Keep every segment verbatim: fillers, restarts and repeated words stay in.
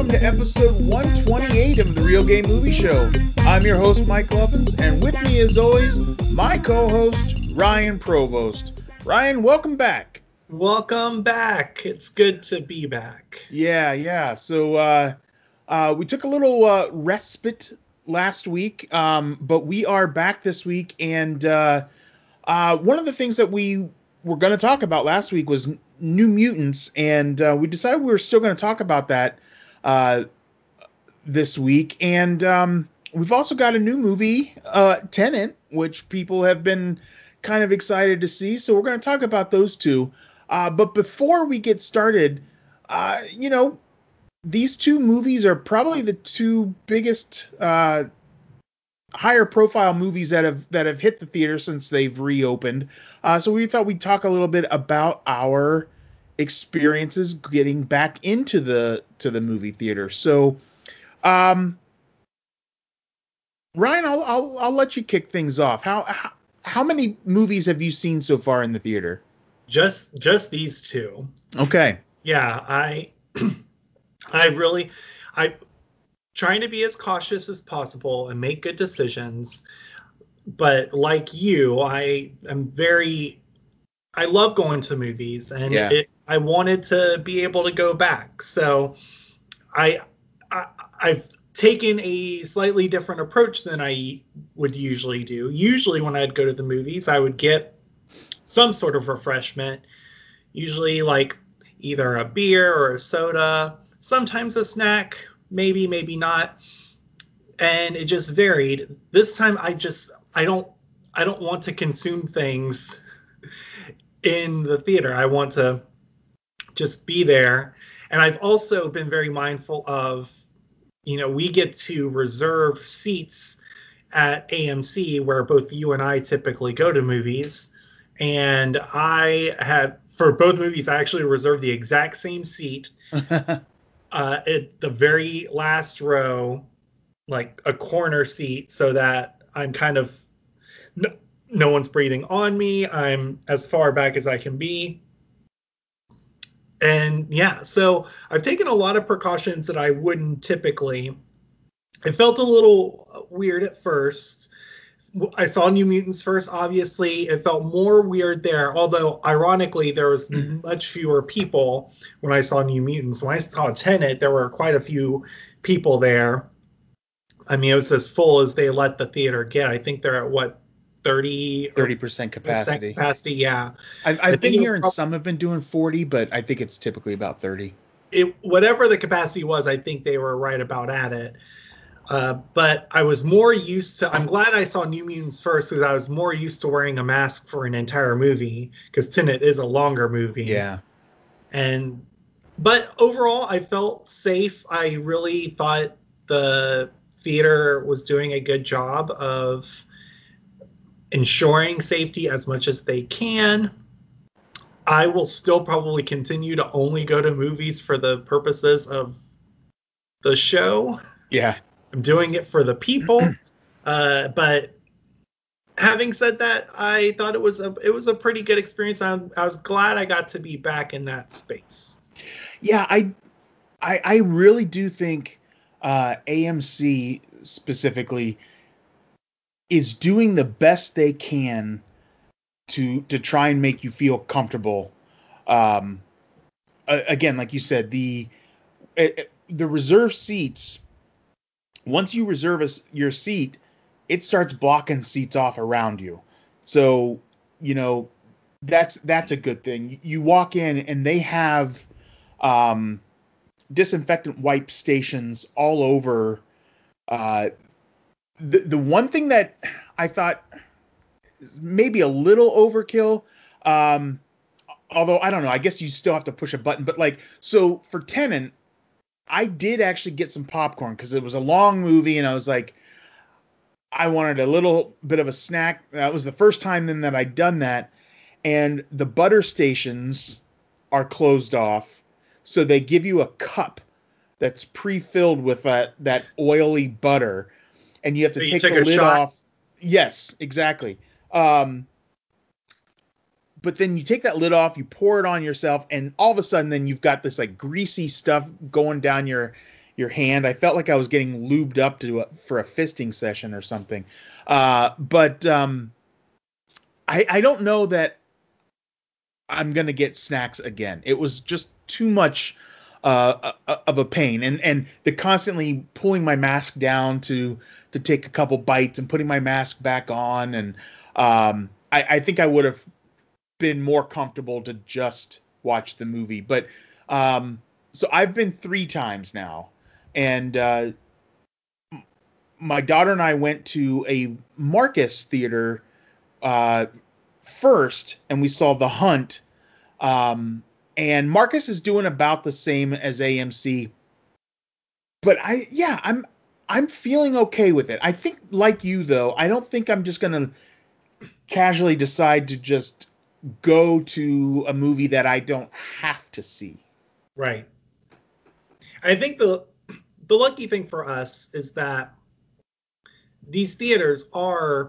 welcome to episode one twenty-eight of the Real Game Movie Show. I'm your host, Michael Evans, and with me, as always, my co-host, Ryan Provost. Ryan, welcome back. Welcome back. It's good to be back. Yeah, yeah. So uh, uh, we took a little uh, respite last week, um, but we are back this week, and uh, uh, one of the things that we were going to talk about last week was New Mutants, and uh, we decided we were still going to talk about that uh, this week. And um, we've also got a new movie, uh, Tenet, which people have been kind of excited to see. So we're going to talk about those two. Uh, but before we get started, uh, you know, these two movies are probably the two biggest uh, higher profile movies that have that have hit the theater since they've reopened. Uh, so we thought we'd talk a little bit about our experiences getting back into the to the movie theater. So, um, Ryan, I'll, I'll I'll let you kick things off. How, how how many movies have you seen so far in the theater? Just just these two. Okay. Yeah, I I really I trying to be as cautious as possible and make good decisions. But like you, I am very I love going to movies, and Yeah. it, I wanted to be able to go back. So I, I I've taken a slightly different approach than I would usually do. Usually when I'd go to the movies, I would get some sort of refreshment, usually like either a beer or a soda, sometimes a snack, maybe, maybe not. And it just varied. This time I just, I don't, I don't want to consume things in the theater. I want to just be there. And I've also been very mindful of, you know, we get to reserve seats at A M C where both you and I typically go to movies. And I had, for both movies, I actually reserved the exact same seat uh, at the very last row, like a corner seat, so that I'm kind of, no, no one's breathing on me. I'm as far back as I can be. And yeah, so I've taken a lot of precautions that I wouldn't typically. It felt a little weird at first. I saw New Mutants first, obviously. It felt more weird there, although ironically there was much fewer people when I saw New Mutants. When I saw Tenet, there were quite a few people there. I mean, it was as full as they let the theater get. I think they're at what, thirty percent capacity. capacity, yeah. I've, I've been hearing prob- some have been doing forty, but I think it's typically about thirty. It, whatever the capacity was, I think they were right about at it. Uh, but I was more used to, I'm glad I saw New Mutants first because I was more used to wearing a mask for an entire movie, because Tenet is a longer movie. Yeah. And, but overall, I felt safe. I really thought the theater was doing a good job of ensuring safety as much as they can. I will still probably continue to only go to movies for the purposes of the show. Yeah. I'm doing it for the people. Uh, but having said that, I thought it was a it was a pretty good experience. I, I was glad I got to be back in that space. Yeah, I I, I really do think uh, A M C specifically is doing the best they can to to try and make you feel comfortable. Um, again, like you said, the it, the reserved seats. Once you reserve a, your seat, it starts blocking seats off around you. So, you know, that's that's a good thing. You walk in and they have um, disinfectant wipe stations all over. Uh, the the one thing that I thought maybe a little overkill, um, although I don't know, I guess you still have to push a button. But like, so for Tenet, I did actually get some popcorn because it was a long movie and I was like, I wanted a little bit of a snack. That was the first time then that I'd done that. And the butter stations are closed off. So they give you a cup that's pre-filled with that, that oily butter. And you have to So you take took the a lid shot? off. Yes, exactly. Um, but then you take that lid off, you pour it on yourself, and all of a sudden then you've got this like greasy stuff going down your your hand. I felt like I was getting lubed up to a, for a fisting session or something. Uh, but um, I, I don't know that I'm gonna get snacks again. It was just too much uh, of a pain, and and the constantly pulling my mask down to to take a couple bites and putting my mask back on, and um, I, I think I would have been more comfortable to just watch the movie. But um, so I've been three times now, and uh, my daughter and I went to a Marcus theater uh, first, and we saw The Hunt. Um, and Marcus is doing about the same as A M C, but I, yeah, I'm, I'm feeling okay with it. I think, like you though, I don't think I'm just gonna casually decide to just go to a movie that I don't have to see. Right. I think the the lucky thing for us is that these theaters are,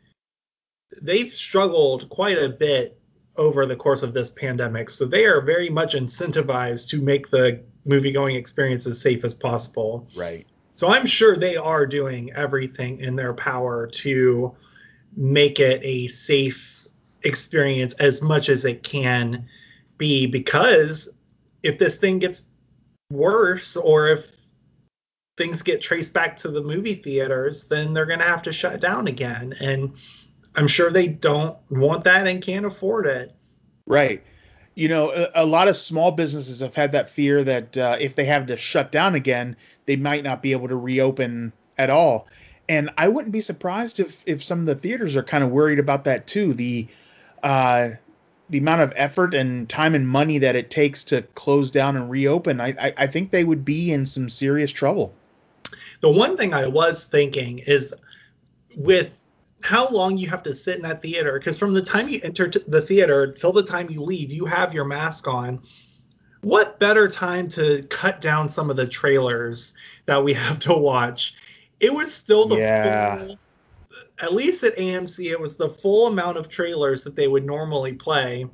they've struggled quite a bit over the course of this pandemic. So they are very much incentivized to make the movie going experience as safe as possible. Right. So I'm sure they are doing everything in their power to make it a safe experience as much as it can be, because if this thing gets worse, or if things get traced back to the movie theaters, then they're going to have to shut down again. And I'm sure they don't want that and can't afford it. Right. You know, a, a lot of small businesses have had that fear that uh, if they have to shut down again, they might not be able to reopen at all. And I wouldn't be surprised if, if some of the theaters are kind of worried about that too. The uh, the amount of effort and time and money that it takes to close down and reopen, I, I, I think they would be in some serious trouble. The one thing I was thinking is, with how long you have to sit in that theater, because from the time you enter the theater till the time you leave, you have your mask on. What better time to cut down some of the trailers that we have to watch? It was still the yeah. full, at least at A M C, it was the full amount of trailers that they would normally play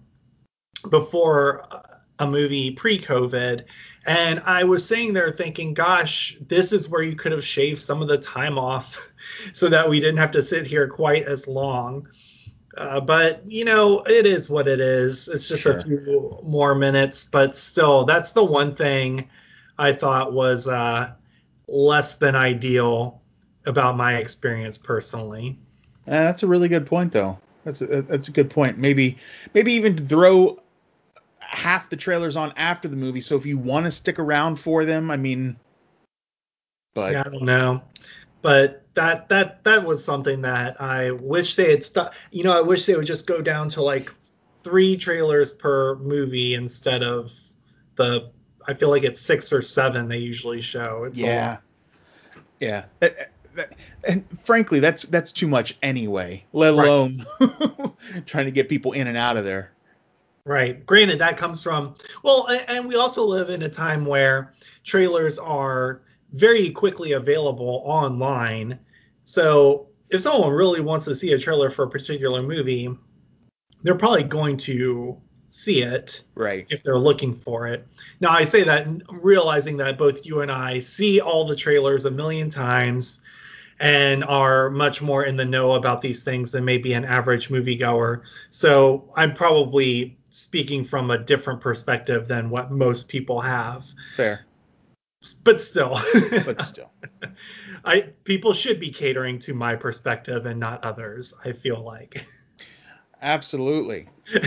before a movie pre-COVID. And I was sitting there thinking, gosh, this is where you could have shaved some of the time off so that we didn't have to sit here quite as long. Uh, but, you know, it is what it is. It's just sure. a few more minutes. But still, that's the one thing I thought was uh, less than ideal about my experience personally. Uh, that's a really good point, though. That's a, that's a good point. Maybe maybe even throw half the trailers on after the movie, so if you want to stick around for them, I mean, but yeah, I don't know, but that that that was something that I wish they had stuck. You know, I wish they would just go down to like three trailers per movie instead of the. I feel like it's six or seven they usually show. It's yeah, yeah. And frankly, that's that's too much anyway. Let alone right. trying to get people in and out of there. Right. Granted, that comes from, well, and we also live in a time where trailers are very quickly available online. So if someone really wants to see a trailer for a particular movie, they're probably going to see it. Right. If they're looking for it. Now, I say that realizing that both you and I see all the trailers a million times and are much more in the know about these things than maybe an average moviegoer. So I'm probably speaking from a different perspective than what most people have. Fair. But still. But still. I people should be catering to my perspective and not others, I feel like. Absolutely.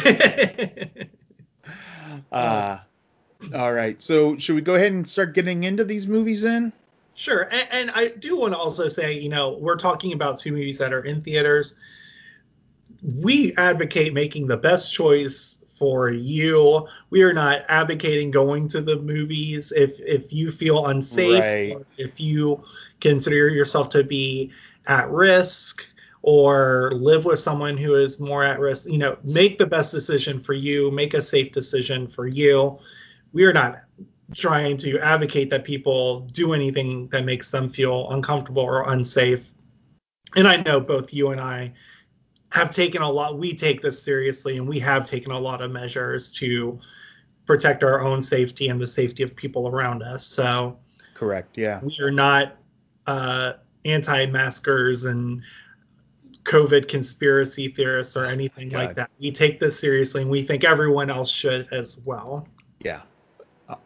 uh, all right. So should we go ahead and start getting into these movies then? Sure. And, and I do want to also say, you know, we're talking about two movies that are in theaters. We advocate making the best choice for you. We are not advocating going to the movies if if you feel unsafe, right. or if you consider yourself to be at risk or live with someone who is more at risk. You know, make the best decision for you. Make a safe decision for you. We are not trying to advocate that people do anything that makes them feel uncomfortable or unsafe. And I know both you and I have taken a lot, we take this seriously, and we have taken a lot of measures to protect our own safety and the safety of people around us. So Correct. Yeah. We are not uh, anti-maskers and COVID conspiracy theorists or anything God. like that. We take this seriously, and we think everyone else should as well. Yeah. Uh,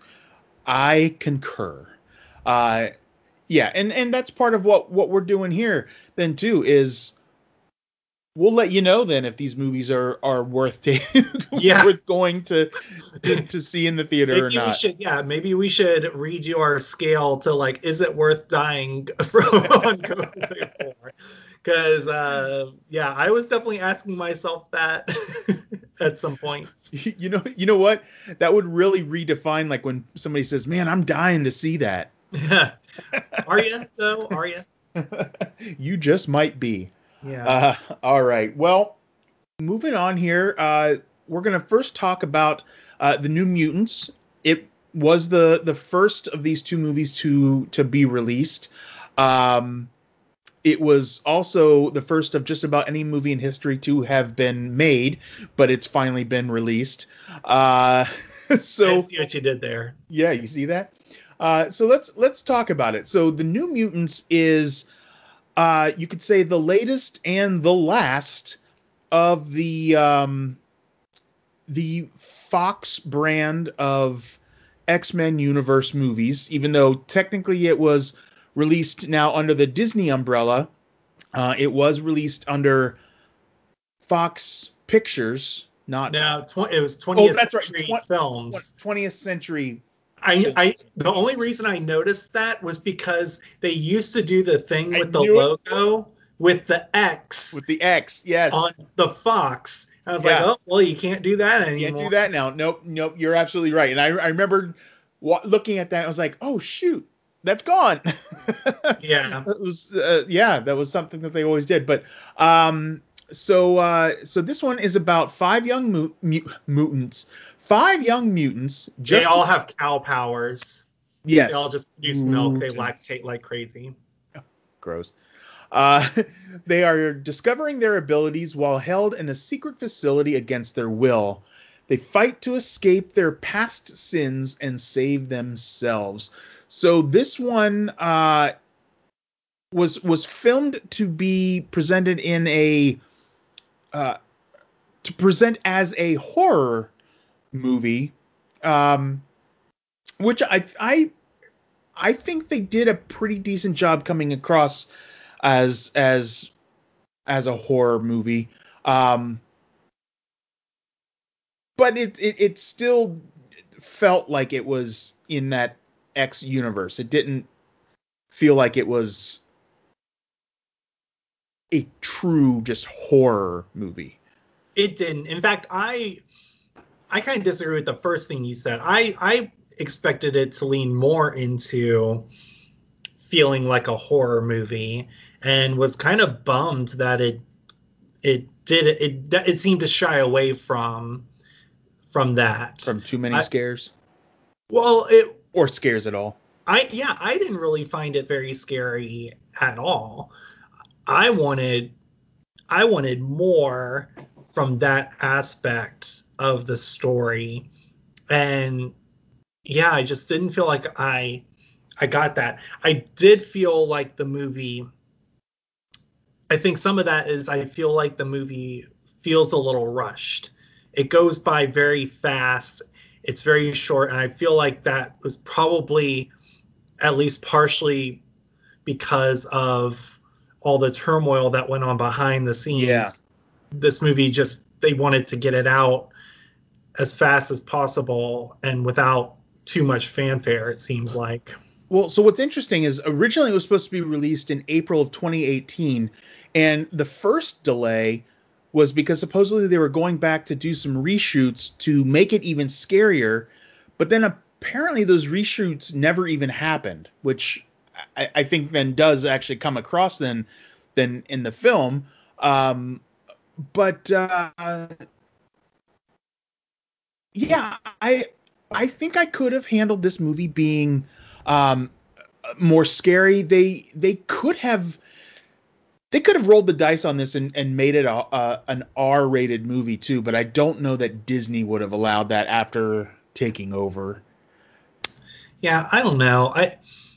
I concur. Uh, yeah, and, and that's part of what, what we're doing here then too is we'll let you know then if these movies are, are worth t- yeah. worth going to, to to see in the theater maybe or not. We should, yeah, maybe we should redo our scale to like, is it worth dying from on COVID? Because uh, yeah, I was definitely asking myself that at some point. You know, you know what? That would really redefine like when somebody says, "Man, I'm dying to see that." Are you though? Are you? You just might be. Yeah. Uh, all right. Well, moving on here, uh, we're going to first talk about uh, the New Mutants. It was the the first of these two movies to to be released. Um, it was also the first of just about any movie in history to have been made, but it's finally been released. Uh, so I see what you did there. Yeah, you see that? Uh, so let's let's talk about it. So the New Mutants is, uh, you could say, the latest and the last of the um, the Fox brand of X-Men universe movies. Even though technically it was released now under the Disney umbrella, uh, it was released under Fox Pictures, not. No, tw- it was twentieth oh, that's right. century Tw- films. twentieth century. I, I the only reason I noticed that was because they used to do the thing I with the knew it. logo with the X With the X, yes. on the Fox. I was Yeah. like, oh, well, you can't do that You anymore. can't do that now. Nope, nope. You're absolutely right. And I, I remember wa- looking at that. I was like, oh shoot, that's gone. Yeah. It was, uh, yeah, that was something that they always did. But um, so uh, so this one is about five young mu- mu- mutants, five young mutants. Just They all as- have cow powers. yes. They all just produce milk. They Mutants. lactate like crazy. Gross. Uh, they are discovering their abilities while held in a secret facility against their will. They fight to escape their past sins and save themselves. So this one uh, was was filmed to be presented in a uh, to present as a horror movie, um, which I I I think they did a pretty decent job coming across as as as a horror movie. Um, but it, it it still felt like it was in that X universe. It didn't feel like it was a true just horror movie. It didn't. In fact, I I kind of disagree with the first thing you said. I I expected it to lean more into feeling like a horror movie, and was kind of bummed that it it did it it, it seemed to shy away from from that. From too many I, scares? Well, it or scares at all. I yeah, I didn't really find it very scary at all. I wanted I wanted more from that aspect of the story. And yeah, I just didn't feel like I I got that. I did feel like the movie I think some of that is I feel like the movie feels a little rushed. It goes by very fast. It's very short, and I feel like that was probably at least partially because of all the turmoil that went on behind the scenes. Yeah. This movie just, they wanted to get it out as fast as possible and without too much fanfare, it seems like. Well, so what's interesting is originally it was supposed to be released in April of twenty eighteen, and the first delay was because supposedly they were going back to do some reshoots to make it even scarier, but then apparently those reshoots never even happened, which I, I think then does actually come across then then in the film. Um, but uh, yeah, I I think I could have handled this movie being um, more scary. They they could have they could have rolled the dice on this and, and made it a, a, an R-rated movie too, but I don't know that Disney would have allowed that after taking over. Yeah, I don't know. I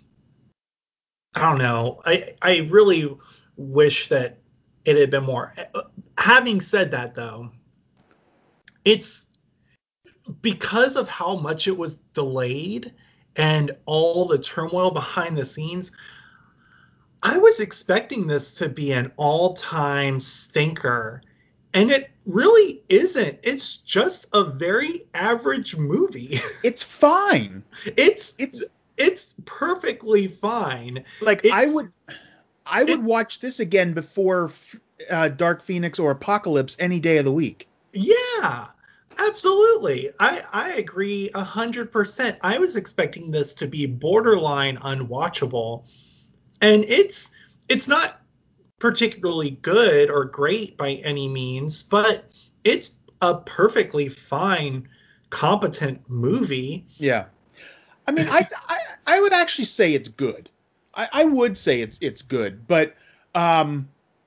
I don't know. I I really wish that it had been more. Having said that, though, it's because of how much it was delayed and all the turmoil behind the scenes. I was expecting this to be an all-time stinker, and it really isn't. It's just a very average movie. It's fine. It's it's it's perfectly fine. Like it's, I would I would it, watch this again before uh, Dark Phoenix or Apocalypse any day of the week. Yeah, absolutely. I I agree a hundred percent. I was expecting this to be borderline unwatchable, and it's it's not particularly good or great by any means, but it's a perfectly fine, competent movie. Yeah. I mean, I, I I would actually say it's good. I, I would say it's it's good, but um,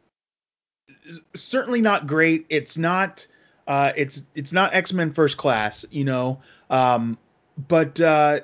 certainly not great. It's not uh, it's it's not X-Men First Class, you know. Um, but uh,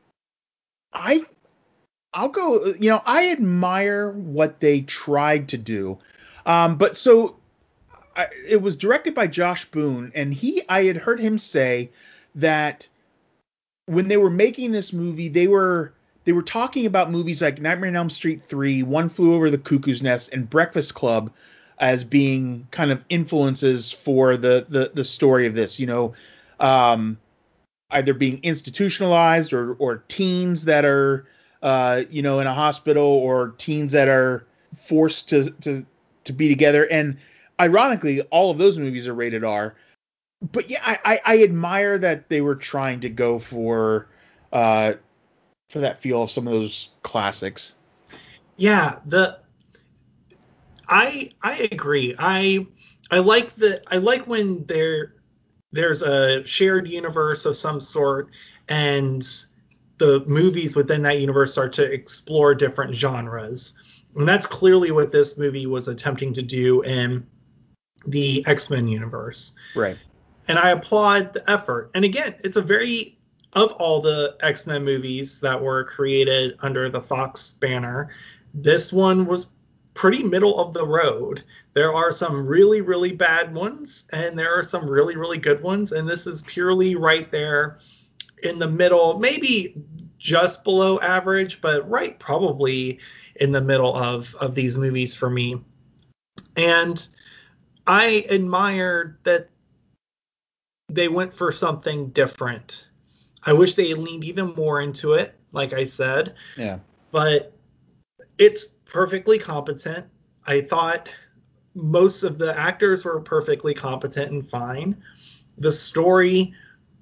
I I'll go. You know, I admire what they tried to do. Um, but so I, it was directed by Josh Boone, and he I had heard him say that when they were making this movie, they were they were talking about movies like Nightmare on Elm Street three, One Flew Over the Cuckoo's Nest, and Breakfast Club as being kind of influences for the the, the story of this. You know, um, either being institutionalized or or teens that are uh, you know in a hospital, or teens that are forced to to to be together. And ironically, all of those movies are rated R. But yeah, I, I, I admire that they were trying to go for uh, for that feel of some of those classics. Yeah, the I I agree. I I like the I like when there there's a shared universe of some sort, and the movies within that universe start to explore different genres. And that's clearly what this movie was attempting to do in the X-Men universe. Right. And I applaud the effort. And again, it's a very, of all the X-Men movies that were created under the Fox banner, this one was pretty middle of the road. There are some really, really bad ones, and there are some really, really good ones. And this is purely right there in the middle, maybe just below average, but right probably in the middle of, of these movies for me. And I admired that they went for something different. I wish they leaned even more into it, like I said. Yeah. But it's perfectly competent. I thought most of the actors were perfectly competent and fine. The story,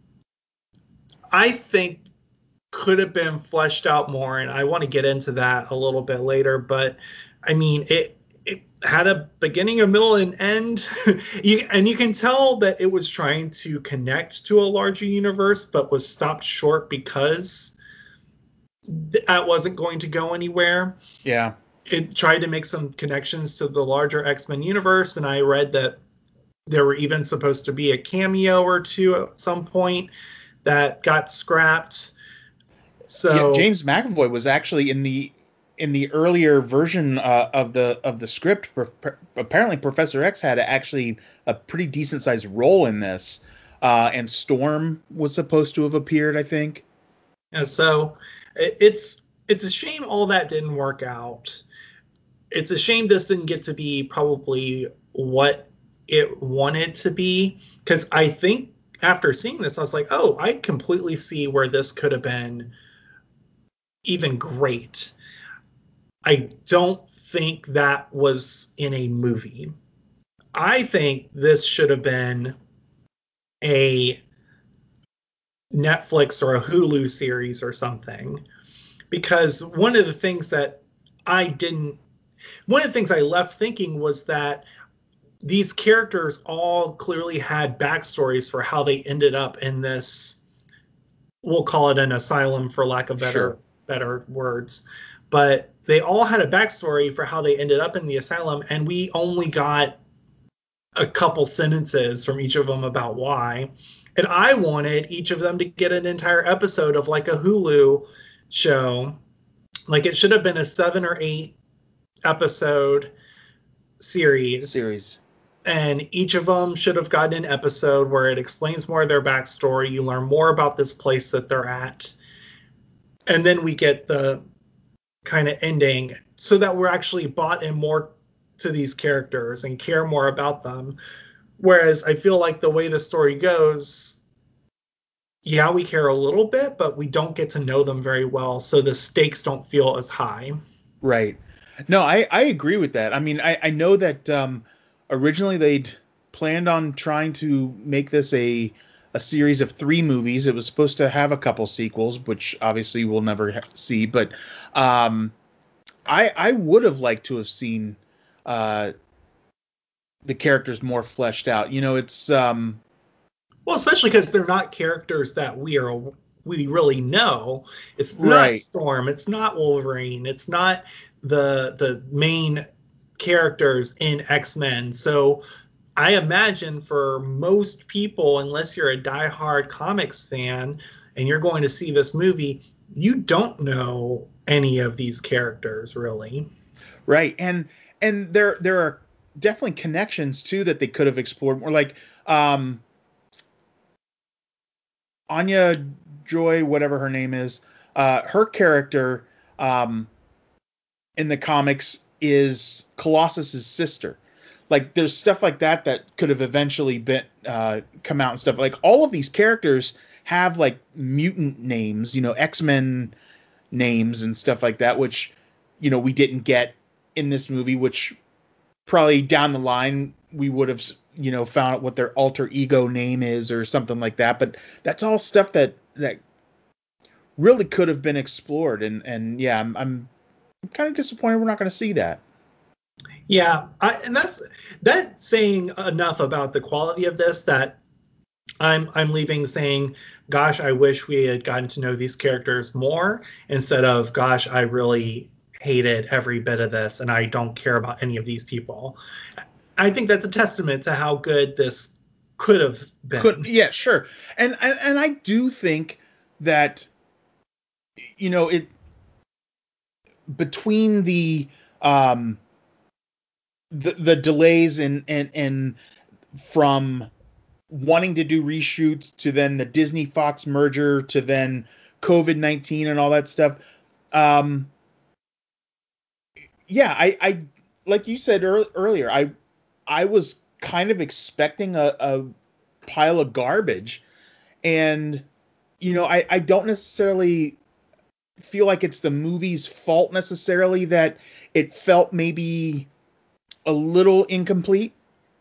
I think, could have been fleshed out more, and I want to get into that a little bit later. But I mean, it it had a beginning, a middle, and end. you, and you can tell that it was trying to connect to a larger universe, but was stopped short because that wasn't going to go anywhere. Yeah. It tried to make some connections to the larger X-Men universe, and I read that there were even supposed to be a cameo or two at some point that got scrapped. So yeah, James McAvoy was actually in the in the earlier version uh, of the of the script. Apparently, Professor X had actually a pretty decent sized role in this, uh, and Storm was supposed to have appeared, I think. And so it, it's it's a shame all that didn't work out. It's a shame this didn't get to be probably what it wanted to be, because I think after seeing this, I was like, oh, I completely see where this could have been even great. I don't think that was in a movie. I think this should have been a Netflix or a Hulu series or something. Because one of the things that I didn't, one of the things I left thinking was that these characters all clearly had backstories for how they ended up in this, we'll call it an asylum for lack of better Sure. better words. But they all had a backstory for how they ended up in the asylum, and we only got a couple sentences from each of them about why. And I wanted each of them to get an entire episode of like a Hulu show. Like it should have been a seven or eight episode series. Series. And each of them should have gotten an episode where it explains more of their backstory. You learn more about this place that they're at. And then we get the kind of ending so that we're actually bought in more to these characters and care more about them. Whereas I feel like the way the story goes, yeah, we care a little bit, but we don't get to know them very well. So the stakes don't feel as high. Right. No, I, I agree with that. I mean, I, I know that um, originally they'd planned on trying to make this a a series of three movies. It was supposed to have a couple sequels, which obviously we'll never ha- see. But um, I I would have liked to have seen uh, the characters more fleshed out. You know, it's um, well, especially because they're not characters that we are we really know. It's not right. Storm. It's not Wolverine. It's not the the main characters in X-Men. So I imagine for most people, unless you're a diehard comics fan and you're going to see this movie, you don't know any of these characters really. Right. And and there there are definitely connections too that they could have explored more, like um Anya Joy, whatever her name is, uh her character um in the comics is Colossus's sister. Like there's stuff like that that could have eventually been uh, come out and stuff. Like all of these characters have like mutant names, you know, X-Men names and stuff like that, which, you know, we didn't get in this movie, which probably down the line we would have, you know, found out what their alter ego name is or something like that. But that's all stuff that that really could have been explored. And and yeah, I'm I'm, I'm kind of disappointed we're not going to see that. Yeah, I, and that's that's saying enough about the quality of this that I'm I'm leaving saying, gosh, I wish we had gotten to know these characters more, instead of, gosh, I really hated every bit of this and I don't care about any of these people. I think that's a testament to how good this could have been. Could, yeah, sure. And, and and I do think that, you know, it between the um the the delays and and and from wanting to do reshoots to then the Disney Fox merger to then COVID nineteen and all that stuff. Um, yeah, I, I like you said ear- earlier, I I was kind of expecting a, a pile of garbage, and you know, I, I don't necessarily feel like it's the movie's fault necessarily that it felt maybe a little incomplete.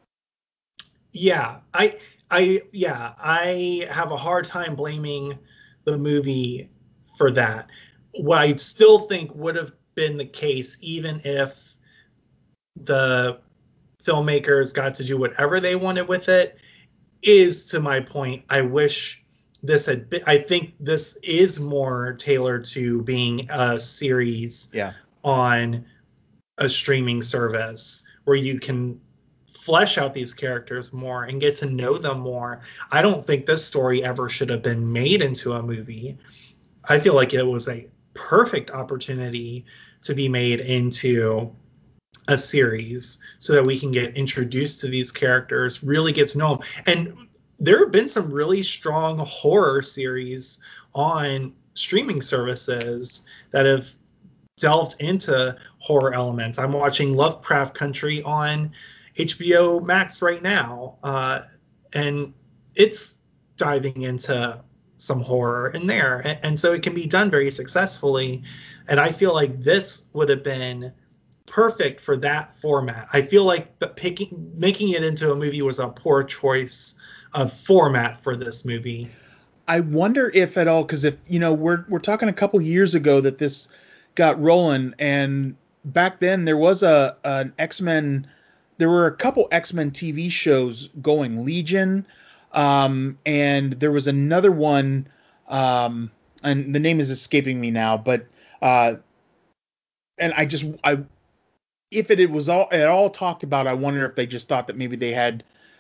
Yeah, I I yeah, I have a hard time blaming the movie for that. What I still think would have been the case, even if the filmmakers got to do whatever they wanted with it, is, to my point, I wish this had been, I think this is more tailored to being a series Yeah. on a streaming service where you can flesh out these characters more and get to know them more. I don't think this story ever should have been made into a movie. I feel like it was a perfect opportunity to be made into a series so that we can get introduced to these characters, really get to know them. And there have been some really strong horror series on streaming services that have delved into horror elements. I'm watching Lovecraft Country on H B O Max right now, uh, and it's diving into some horror in there, and, and so it can be done very successfully. And I feel like this would have been perfect for that format. I feel like the picking making it into a movie was a poor choice of format for this movie. I wonder if at all, because if you know, we're we're talking a couple years ago that this got rolling, and back then there was a an X-Men. There were a couple X-Men T V shows going, Legion, um, and there was another one, um, and the name is escaping me now, but uh, and I just I if it, it was all at all talked about, I wonder if they just thought that maybe they had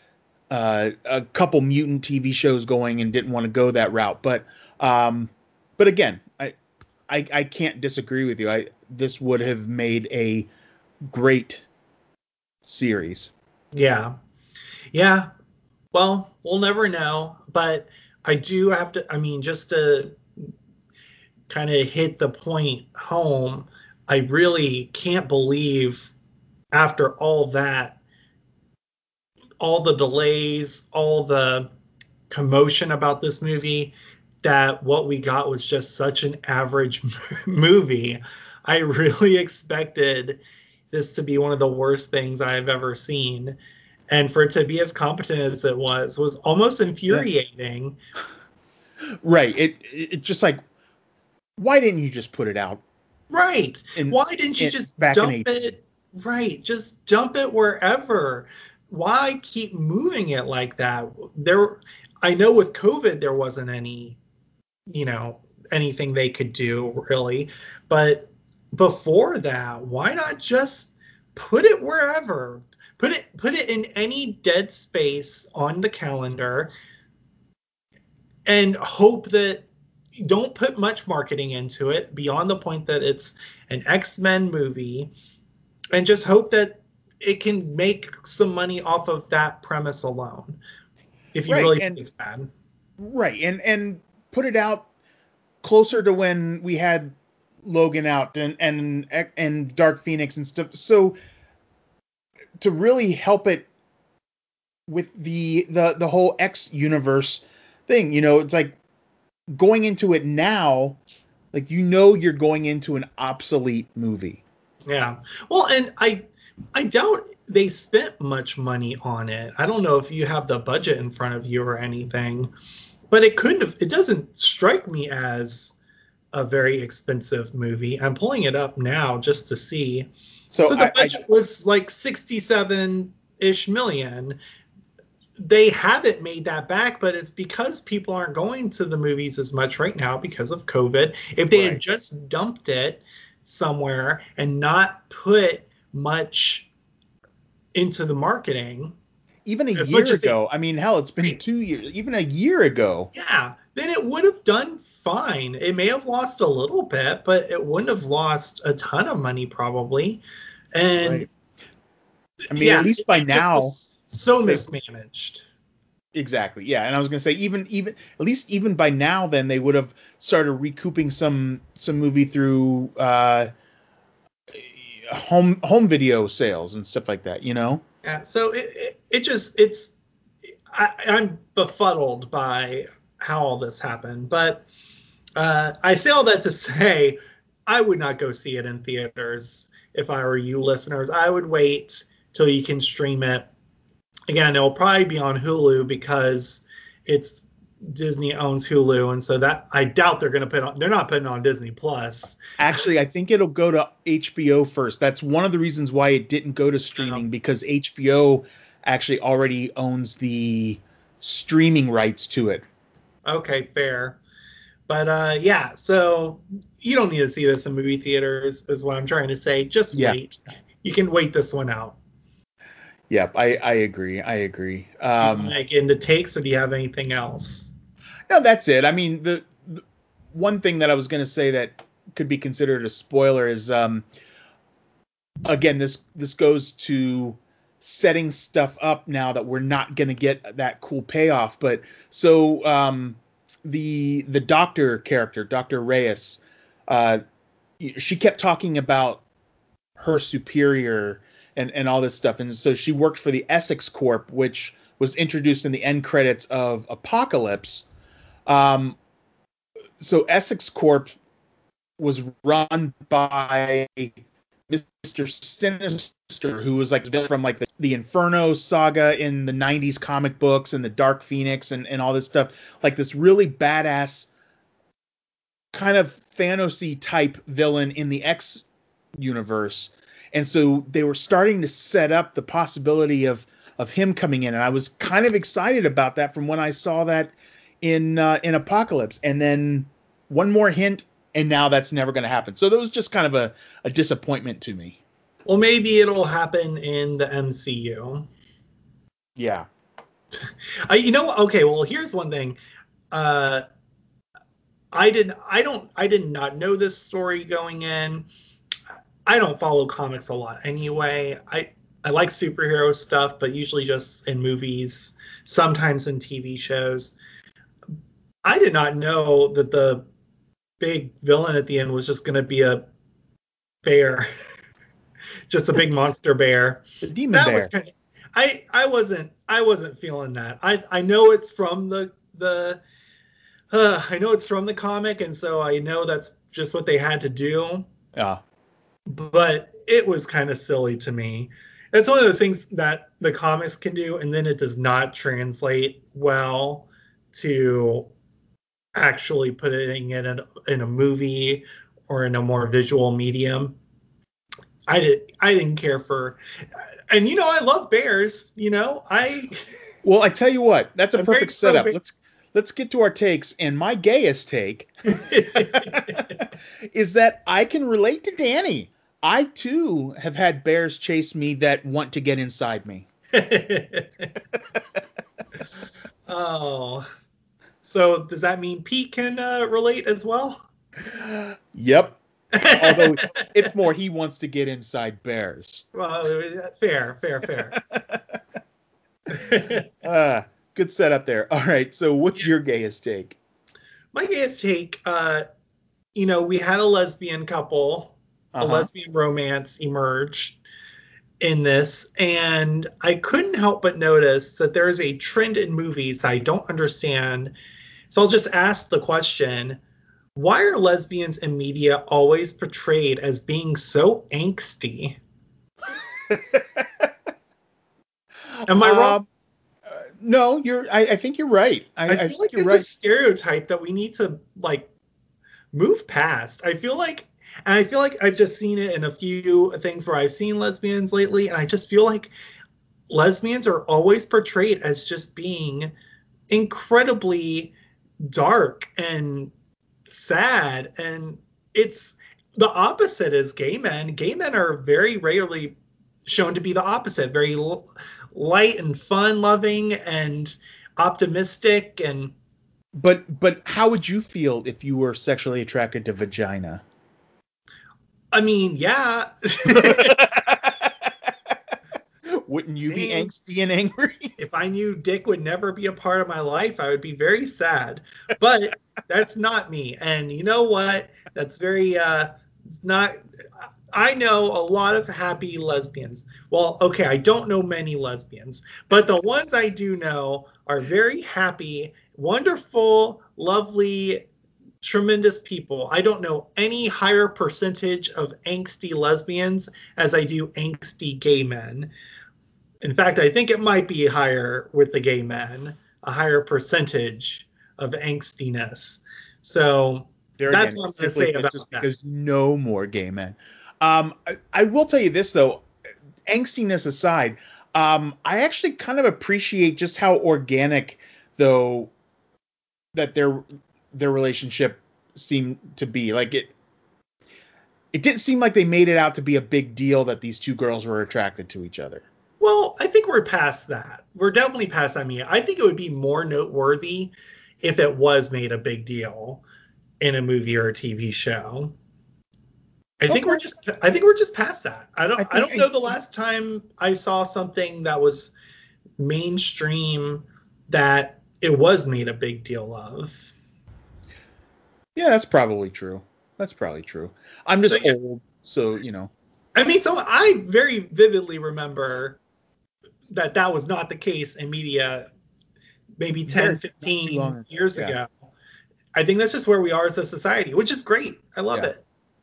uh, a couple mutant T V shows going and didn't want to go that route. But um, but again, I, I I can't disagree with you. I this would have made a great series. Yeah. Yeah. Well, we'll never know, but I do have to, I mean, just to kind of hit the point home, I really can't believe after all that, all the delays, all the commotion about this movie, that what we got was just such an average movie. I really expected this to be one of the worst things I've ever seen. And for it to be as competent as it was, was almost infuriating. Yeah. Right. It, it just like, why didn't you just put it out? Right. In, why didn't you in, just back dump in it? Right. Just dump it wherever. Why keep moving it like that? There, I know with COVID, there wasn't any, you know, anything they could do really. But before that, why not just put it wherever? Put it put it in any dead space on the calendar and hope that don't put much marketing into it beyond the point that it's an X-Men movie, and just hope that it can make some money off of that premise alone. If you right. really and, think it's bad. Right. And and put it out closer to when we had Logan out and and and Dark Phoenix and stuff. So to really help it with the the the whole X universe thing, you know, it's like going into it now, like, you know, you're going into an obsolete movie. Yeah. Well, and I I doubt they spent much money on it. I don't know if you have the budget in front of you or anything, but it couldn't have, it doesn't strike me as a very expensive movie. I'm pulling it up now just to see. So, so the I, budget I, was like sixty-seven-ish million. They haven't made that back, but it's because people aren't going to the movies as much right now because of COVID. If they right. had just dumped it somewhere and not put much into the marketing. Even a year ago. They, I mean, hell, it's been right. two years. Even a year ago. Yeah. Then it would have done fine. It may have lost a little bit, but it wouldn't have lost a ton of money probably. And right. I mean, yeah, at least by now. So mismanaged. Exactly. Yeah. And I was going to say, even, even, at least even by now, then they would have started recouping some, some movie through, uh, home, home video sales and stuff like that, you know? Yeah. So it, it, it just, it's, I, I'm befuddled by how all this happened, but, uh, I say all that to say, I would not go see it in theaters. If I were you listeners, I would wait till you can stream it. Again, it'll probably be on Hulu because it's Disney owns Hulu, and so that I doubt they're going to put on. They're not putting it on Disney Plus. Actually, I think it'll go to H B O first. That's one of the reasons why it didn't go to streaming, because H B O actually already owns the streaming rights to it. Okay, fair. But uh, yeah, so you don't need to see this in movie theaters, is what I'm trying to say. Just yeah. wait. You can wait this one out. Yep, I, I agree. I agree. Um, do you want to get into takes, or do you have anything else? No, that's it. I mean, the, the one thing that I was going to say that could be considered a spoiler is, um, again, this this goes to setting stuff up now that we're not going to get that cool payoff. But so um, the the doctor character, Doctor Reyes, uh, she kept talking about her superior and, and all this stuff. And so she worked for the Essex Corp, which was introduced in the end credits of Apocalypse. Um, so Essex Corp was run by Mister Sinister, who was like from like the, the Inferno saga in the nineties comic books and the Dark Phoenix and, and all this stuff. Like this really badass kind of Thanos-y type villain in the X universe. And so they were starting to set up the possibility of of him coming in, and I was kind of excited about that from when I saw that in uh, in Apocalypse. And then one more hint, and now that's never going to happen. So that was just kind of a, a disappointment to me. Well, maybe it'll happen in the M C U. Yeah. I, you know, okay, well, here's one thing. Uh, I did I don't I did not know this story going in. I don't follow comics a lot anyway. I I like superhero stuff, but usually just in movies, sometimes in T V shows. I did not know that the big villain at the end was just going to be a bear, just a big monster bear. The demon that bear. Was kind of, I I wasn't I wasn't feeling that. I I know it's from the the uh, I know it's from the comic, and so I know that's just what they had to do. Yeah. But it was kind of silly to me. It's one of those things that the comics can do, and then it does not translate well to actually putting it in a, in a movie or in a more visual medium. I did I didn't care for, and you know I love bears. You know I. Well, I tell you what, that's a I'm perfect very setup. pro- Let's let's get to our takes, and my gayest take is that I can relate to Danny. I too have had bears chase me that want to get inside me. Oh, so does that mean Pete can uh, relate as well? Yep. Although it's more he wants to get inside bears. Well, fair, fair, fair. uh, good setup there. All right, so what's Yeah. your gayest take? My gayest take, uh, you know, we had a lesbian couple, Uh-huh. a lesbian romance emerged in this, and I couldn't help but notice that there is a trend in movies I don't understand. So I'll just ask the question, why are lesbians in media always portrayed as being so angsty? Am I wrong? Um, uh, no, you're. I, I think you're right. I, I I feel think like you're it's right. a stereotype that we need to like move past. I feel like, and I feel like I've just seen it in a few things where I've seen lesbians lately, and I just feel like lesbians are always portrayed as just being incredibly dark and sad, and it's the opposite is gay men. Gay men are very rarely shown to be the opposite, very l- light and fun loving and optimistic. And But but how would you feel if you were sexually attracted to vagina? I mean, yeah. Wouldn't you be I mean, angsty and angry? if I knew dick would never be a part of my life, I would be very sad. But that's not me. And you know what? That's very uh it's not I know a lot of happy lesbians. Well, okay, I don't know many lesbians, but the ones I do know are very happy, wonderful, lovely, tremendous people. I don't know any higher percentage of angsty lesbians as I do angsty gay men. In fact, I think it might be higher with the gay men, a higher percentage of angstiness. So There that's again, what I'm going to simply say put, about just that. because you know more gay men. Um, I, I will tell you this though, angstiness aside, um, I actually kind of appreciate just how organic though that their their relationship seemed to be. Like it, it didn't seem like they made it out to be a big deal that these two girls were attracted to each other. Well, I think we're past that. We're definitely past that. I mean, I think it would be more noteworthy if it was made a big deal in a movie or a T V show. I think Okay. we're just I think we're just past that. I don't I I, think- don't know the last time I saw something that was mainstream that it was made a big deal of. Yeah, that's probably true. That's probably true. I'm just So, yeah. old, so you know. I mean, so I very vividly remember that that was not the case in media maybe Very- ten, not too fifteen long ago, years yeah. ago. I think that's just where we are as a society, which is great. I love Yeah. it.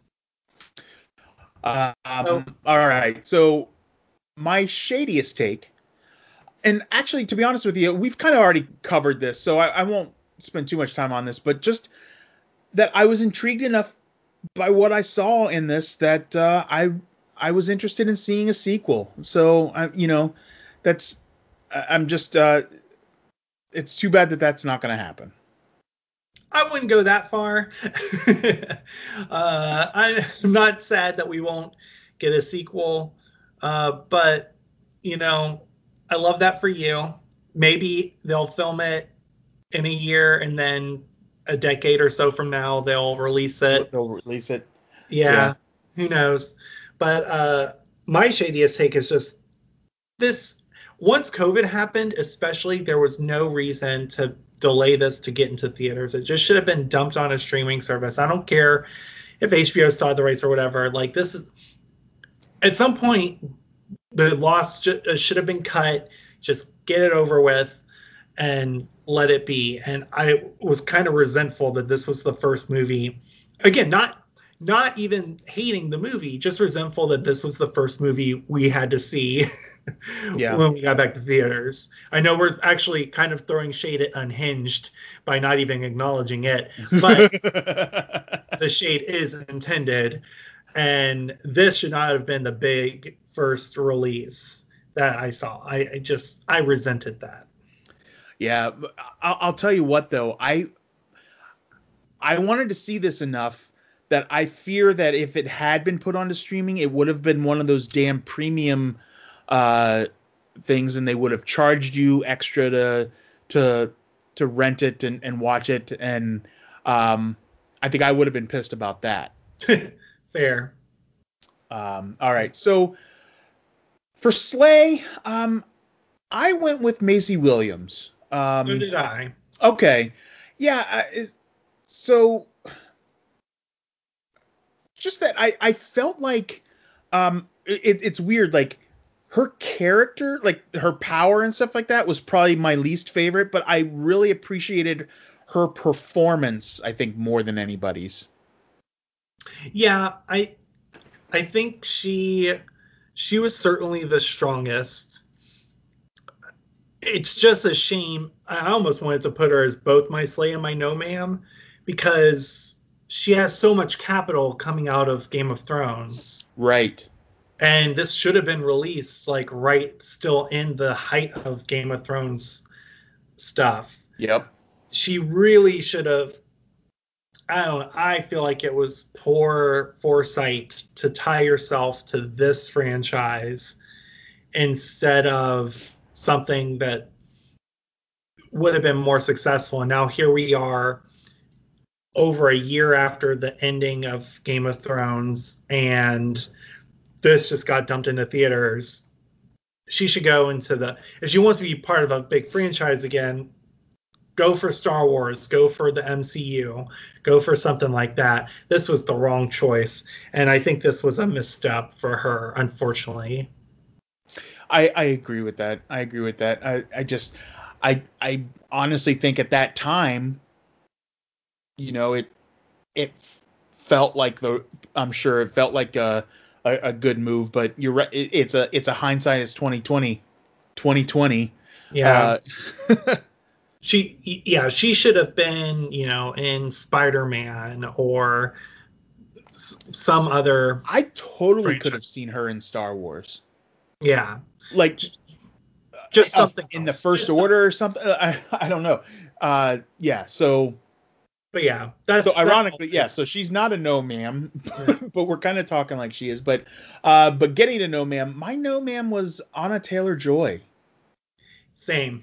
Um, So- all right. So my shadiest take, and actually, to be honest with you, we've kind of already covered this, so I, I won't spend too much time on this, but just that I was intrigued enough by what I saw in this that uh, I I was interested in seeing a sequel. So I, you know, that's I- I'm just uh, it's too bad that that's not going to happen. I wouldn't go that far. uh, I'm not sad that we won't get a sequel, uh, but you know, I love that for you. maybe they'll film it in a year and then a decade or so from now they'll release it. They'll release it. Yeah, Yeah. who knows? But uh, my shadiest take is just this. Once COVID happened, especially, there was no reason to delay this to get into theaters. It just should have been dumped on a streaming service. I don't care if H B O still had the rights or whatever. Like, this is, at some point, the loss ju- should have been cut. Just get it over with and let it be. And I was kind of resentful that this was the first movie. Again, not not even hating the movie, just resentful that this was the first movie we had to see Yeah. when we got back to theaters. I know we're actually kind of throwing shade at Unhinged by not even acknowledging it, but the shade is intended. And this should not have been the big first release that I saw. I, I just, I resented that. Yeah, I'll, I'll tell you what though, I I wanted to see this enough that I fear that if it had been put onto streaming, it would have been one of those damn premium uh, things, and they would have charged you extra to to to rent it and, and watch it, and um, I think I would have been pissed about that. Fair. Um, all right, so for Slay, um, I went with Maisie Williams. Um, So did I. Okay. Yeah. I, so just that I, I felt like um, it, it's weird. Like her character, like her power and stuff like that was probably my least favorite, but I really appreciated her performance, I think, more than anybody's. Yeah, I I think she she was certainly the strongest. It's just a shame. I almost wanted to put her as both my Slay and my No Ma'am, because she has so much capital coming out of Game of Thrones. Right. And this should have been released like right still in the height of Game of Thrones stuff. Yep. She really should have. I don't. I feel like it was poor foresight to tie yourself to this franchise instead of something that would have been more successful. And now here we are over a year after the ending of Game of Thrones, and this just got dumped into theaters. She should go into the, if she wants to be part of a big franchise again, go for Star Wars, go for the M C U, go for something like that. This was the wrong choice, and I think this was a misstep for her, unfortunately. I, I agree with that. I agree with that. I, I just, I, I honestly think at that time, you know, it, it felt like the, I'm sure it felt like a, a, a good move, but you're right. It, it's a, it's a hindsight is twenty twenty, twenty twenty. Yeah. Uh, she, yeah, she should have been, you know, in Spider-Man or s- some other. I totally franchise. could have seen her in Star Wars. Yeah. Like Just uh, something in else. the First Just Order or something. I, I don't know. Uh, yeah. So, But yeah, that's so that's- ironically, yeah. So she's not a no ma'am, but we're kind of talking like she is. But, uh, but getting to no ma'am, my no ma'am was Anna Taylor-Joy. Same.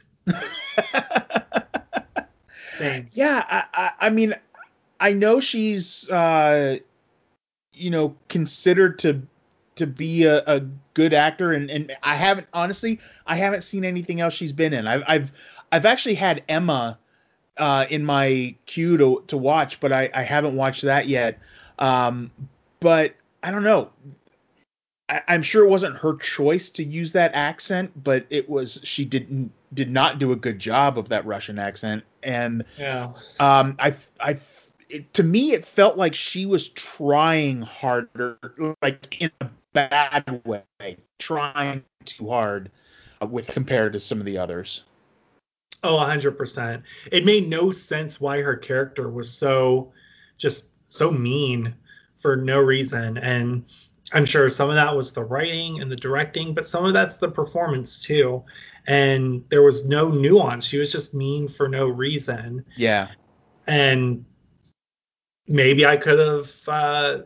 Same. Yeah, I, I, I mean, I know she's, uh, you know, considered to to be a, a good actor, and, and I haven't honestly, I haven't seen anything else she's been in. I've I've I've actually had Emma uh, in my queue to to watch, but I, I haven't watched that yet. Um, but I don't know. I, I'm sure it wasn't her choice to use that accent, but it was she didn't did not do a good job of that Russian accent, and Yeah. um, I I it, to me it felt like she was trying harder, like in a bad way, trying too hard uh, with compared to some of the others. Oh, one hundred percent. It made no sense why her character was so just so mean for no reason. And I'm sure some of that was the writing and the directing, but some of that's the performance too. And there was no nuance. She was just mean for no reason. Yeah. And maybe I could have uh,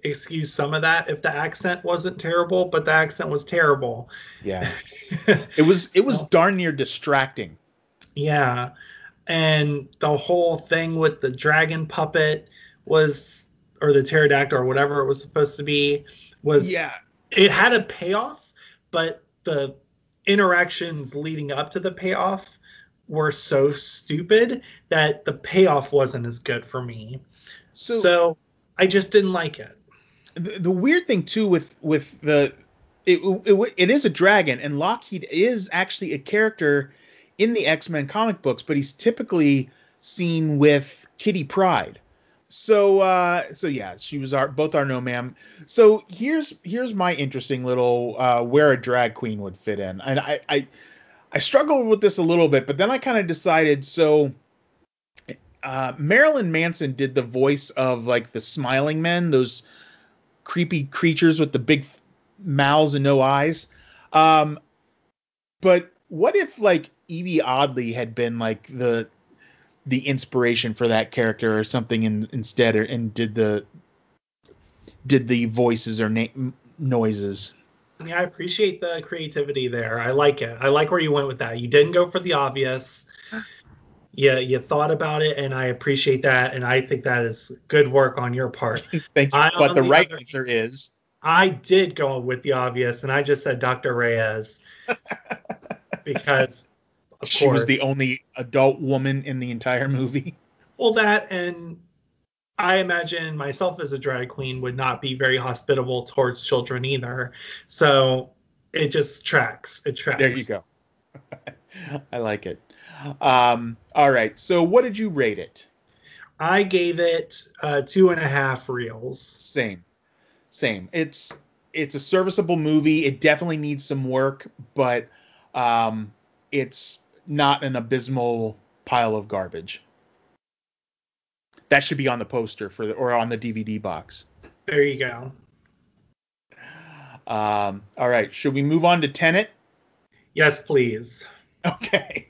excuse some of that if the accent wasn't terrible, but the accent was terrible. Yeah. It was it was So, darn near distracting. yeah. And the whole thing with the dragon puppet was, or the pterodactyl or whatever it was supposed to be, was, Yeah. it had a payoff, but the interactions leading up to the payoff were so stupid that the payoff wasn't as good for me. So, So I just didn't like it. the, the weird thing too with with the it, it it is a dragon, and Lockheed is actually a character in the X-Men comic books, but he's typically seen with Kitty Pryde. So uh so yeah, she was our both our no ma'am. So here's here's my interesting little uh where a drag queen would fit in. And I I I struggled with this a little bit, but then I kind of decided. So uh Marilyn Manson did the voice of like the smiling men, those creepy creatures with the big f- mouths and no eyes. Um but what if like Evie Oddly had been like the the inspiration for that character or something in, instead, or, and did the did the voices or na- noises? Yeah, I appreciate the creativity there. I like it. I like where you went with that. You didn't go for the obvious. Yeah, you thought about it, and I appreciate that, and I think that is good work on your part. Thank you. I, But on the the right other- answer is I did go with the obvious, and I just said Doctor Reyes because, of she course, was the only adult woman in the entire movie. well, that, and I imagine myself as a drag queen would not be very hospitable towards children either. So it just tracks. It tracks. There you go. I like it. Um, all right. So what did you rate it? I gave it uh, two and a half reels. Same. Same. It's it's a serviceable movie. It definitely needs some work, but um, it's not an abysmal pile of garbage. That should be on the poster for the, or on the D V D box. There you go. Um, all right. Should we move on to Tenet? Yes, please. Okay.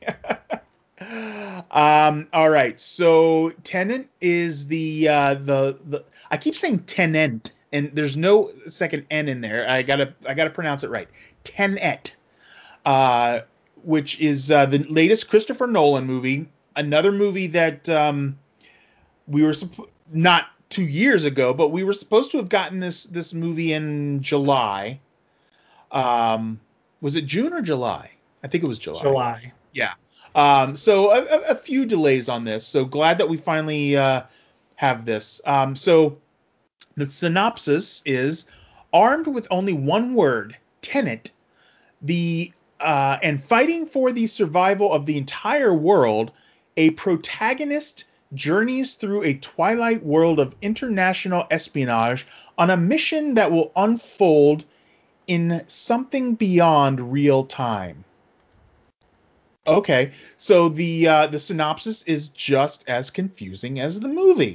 um, all right. So Tenet is the uh, the the. I keep saying Tenant, and there's no second N in there. I gotta I gotta pronounce it right. Tenet, uh, which is uh, the latest Christopher Nolan movie. Another movie that um, we were supp- not two years ago, but we were supposed to have gotten this this movie in July. Um, was it June or July? I think it was July. July. Yeah. Um, so a, a, a few delays on this. So glad that we finally uh, have this. Um, so the synopsis is: armed with only one word, Tenet, the uh, and fighting for the survival of the entire world, a protagonist journeys through a twilight world of international espionage on a mission that will unfold in something beyond real time. Okay, so the uh, the synopsis is just as confusing as the movie.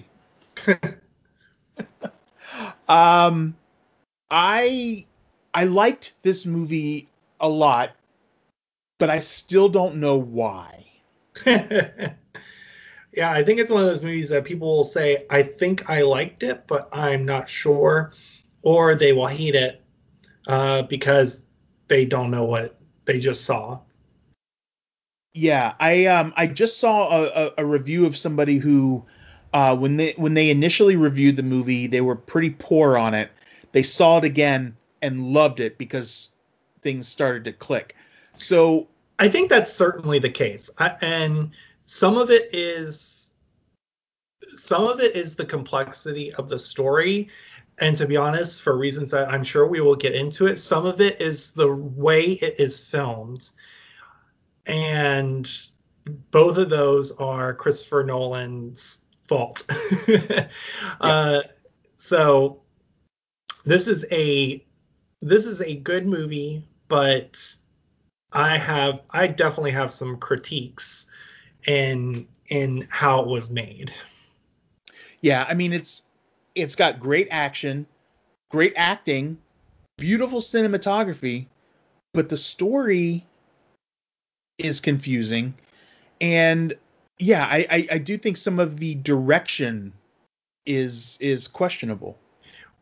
um, I I liked this movie a lot, but I still don't know why. Yeah, I think it's one of those movies that people will say, I think I liked it, but I'm not sure. Or they will hate it uh, because they don't know what they just saw. Yeah, I um I just saw a, a, a review of somebody who uh when they when they initially reviewed the movie, they were pretty poor on it. They saw it again and loved it because things started to click. So I think that's certainly the case. I, and some of it is some of it is the complexity of the story. And to be honest, for reasons that I'm sure we will get into it, some of it is the way it is filmed. And both of those are Christopher Nolan's fault. yeah. uh, so this is a this is a good movie, but I have I definitely have some critiques in in how it was made. yeah, I mean it's it's got great action, great acting, beautiful cinematography, but the story is confusing. And yeah, I, I, I do think some of the direction is is questionable.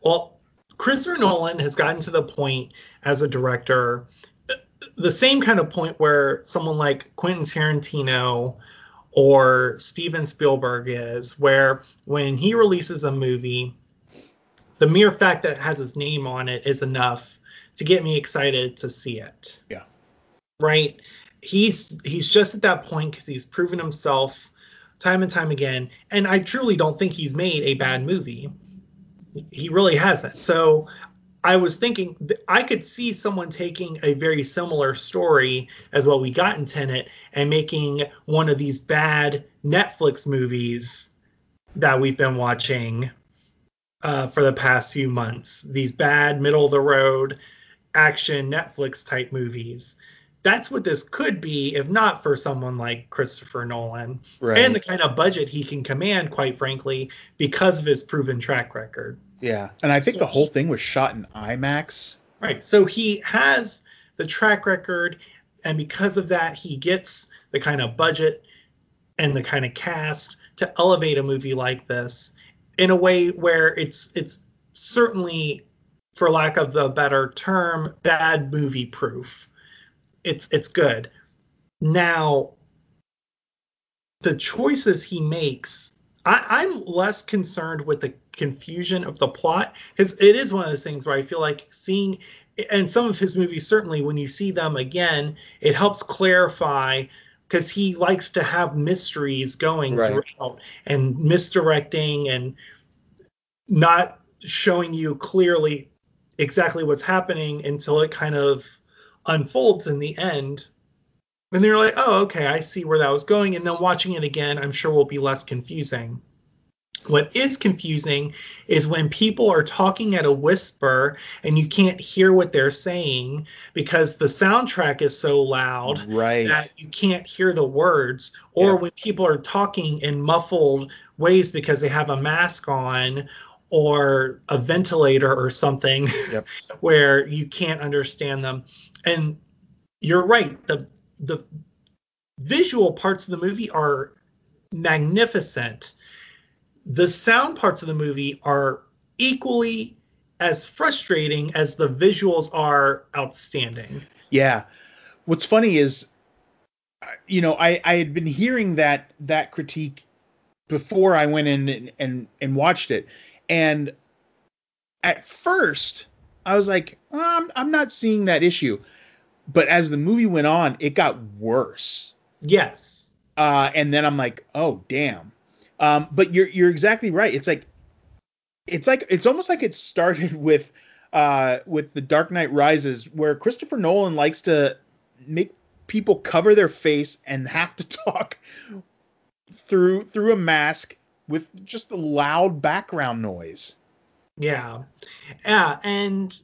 Well, Christopher Nolan has gotten to the point as a director, the same kind of point where someone like Quentin Tarantino or Steven Spielberg is, where when he releases a movie, the mere fact that it has his name on it is enough to get me excited to see it. Yeah. Right? He's he's just at that point because he's proven himself time and time again. And I truly don't think he's made a bad movie. He really hasn't. So I was thinking I could see someone taking a very similar story as what we got in Tenet and making one of these bad Netflix movies that we've been watching uh, for the past few months. These bad, middle of the road action Netflix type movies. That's what this could be, if not for someone like Christopher Nolan. Right. And the kind of budget he can command, quite frankly, because of his proven track record. Yeah. And I think so the whole he, thing was shot in IMAX. Right. So he has the track record, and because of that, he gets the kind of budget and the kind of cast to elevate a movie like this in a way where it's it's certainly, for lack of a better term, bad movie proof. It's it's good. Now, the choices he makes, I, I'm less concerned with the confusion of the plot, because it is one of those things where I feel like seeing, and some of his movies, certainly when you see them again, it helps clarify, because he likes to have mysteries going right. throughout and misdirecting and not showing you clearly exactly what's happening until it kind of unfolds in the end. And they're like, oh, okay, I see where that was going. And then watching it again, I'm sure will be less confusing. What is confusing is when people are talking at a whisper and you can't hear what they're saying because the soundtrack is so loud right. that you can't hear the words. Or yeah. when people are talking in muffled ways because they have a mask on or a ventilator or something yep. where you can't understand them. And you're right. The the visual parts of the movie are magnificent. The sound parts of the movie are equally as frustrating as the visuals are outstanding. Yeah. What's funny is, you know, I, I had been hearing that that critique before I went in and, and, and watched it. And at first, I was like, well, I'm, I'm not seeing that issue. But as the movie went on, it got worse. Yes. Uh, and then I'm like, oh, damn. Um, but you're you're exactly right. It's like it's like it's almost like it started with uh, with The Dark Knight Rises, where Christopher Nolan likes to make people cover their face and have to talk through through a mask with just a loud background noise. Yeah. Yeah, and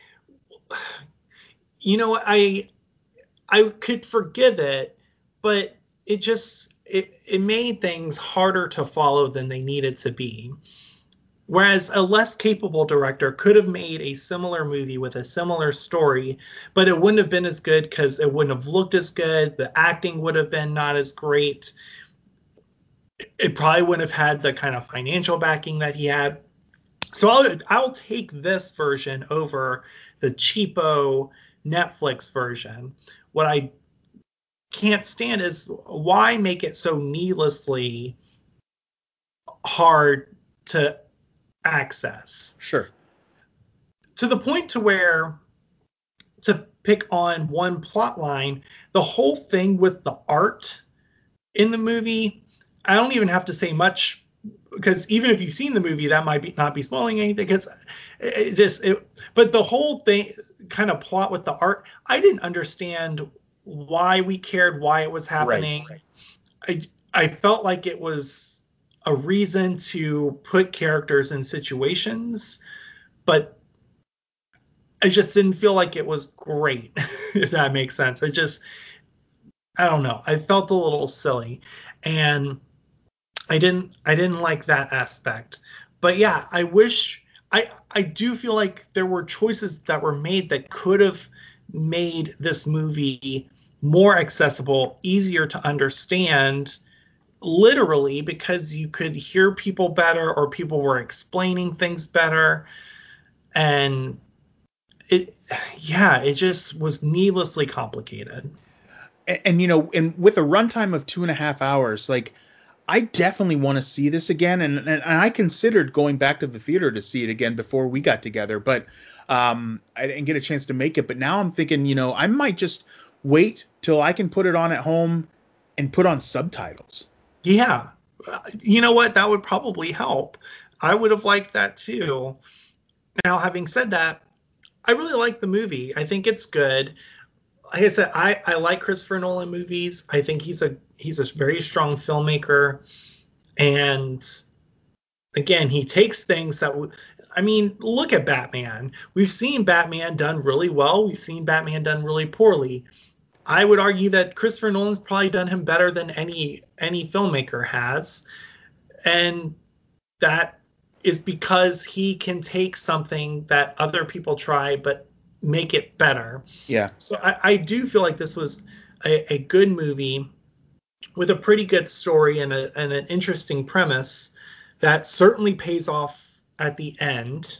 you know, I I could forgive it, but it just it, it made things harder to follow than they needed to be. Whereas a less capable director could have made a similar movie with a similar story, but it wouldn't have been as good because it wouldn't have looked as good. The acting would have been not as great. It probably wouldn't have had the kind of financial backing that he had. So I'll, I'll take this version over the cheapo Netflix version. What I can't stand is why make it so needlessly hard to access. Sure. To the point to where, to pick on one plot line, the whole thing with the art in the movie, I don't even have to say much, because even if you've seen the movie, that might be not be spoiling anything. Because it just, it, but the whole thing, kind of plot with the art, I didn't understand why we cared, why it was happening. Right, right. I I felt like it was a reason to put characters in situations, but I just didn't feel like it was great, if that makes sense. I just, I don't know. I felt a little silly, and I didn't I didn't like that aspect. But yeah, I wish I I do feel like there were choices that were made that could have made this movie more accessible, easier to understand, literally, because you could hear people better or people were explaining things better. And it, yeah, it just was needlessly complicated. And, and you know, and with a runtime of two and a half hours, like I definitely want to see this again. And, and, and I considered going back to the theater to see it again before we got together, but um, I didn't get a chance to make it. But now I'm thinking, you know, I might just wait till I can put it on at home and put on subtitles. Yeah. You know what? That would probably help. I would have liked that too. Now, having said that, I really like the movie. I think it's good. Like I said, I, I like Christopher Nolan movies. I think he's a he's a very strong filmmaker. And again, he takes things that w- I mean, look at Batman. We've seen Batman done really well. We've seen Batman done really poorly. I would argue that Christopher Nolan's probably done him better than any any filmmaker has. And that is because he can take something that other people try but make it better. Yeah. So I, I do feel like this was a, a good movie with a pretty good story and, a, and an interesting premise that certainly pays off at the end.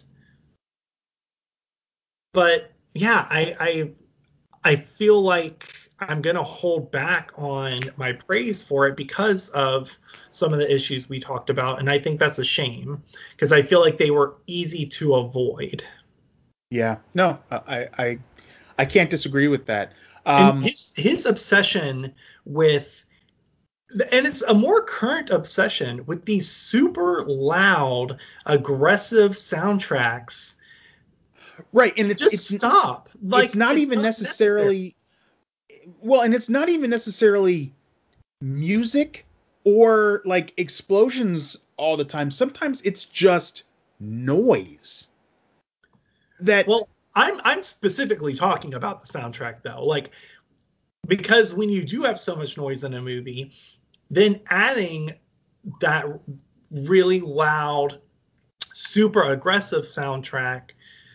But yeah, I I, I feel like I'm going to hold back on my praise for it because of some of the issues we talked about. And I think that's a shame because I feel like they were easy to avoid. Yeah, no, I, I, I can't disagree with that. Um, and his, his obsession with, and it's a more current obsession with these super loud, aggressive soundtracks. Right. And it's, just it's stop. Like, it's not it's even not necessarily, necessary. well, and it's not even necessarily music or like explosions all the time. Sometimes it's just noise. That well, I'm I'm specifically talking about the soundtrack though, like because when you do have so much noise in a movie, then adding that really loud, super aggressive soundtrack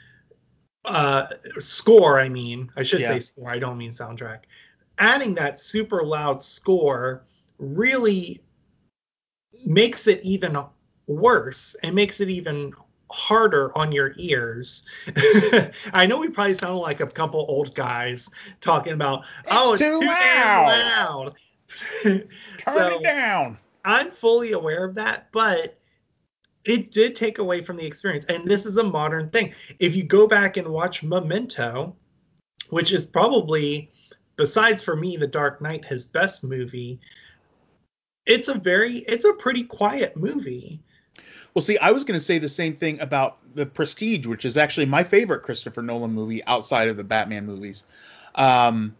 uh, score, I mean, I should yeah. say score, I don't mean soundtrack. Adding that super loud score really makes it even worse and makes it even harder on your ears. I know we probably sound like a couple old guys talking about, it's oh, it's too, too loud. damn loud. Turn so, it down. I'm fully aware of that, but it did take away from the experience. And this is a modern thing. If you go back and watch Memento, which is probably, besides for me, The Dark Knight, his best movie, it's a very, it's a pretty quiet movie. Well, see, I was going to say the same thing about The Prestige, which is actually my favorite Christopher Nolan movie outside of the Batman movies. Um,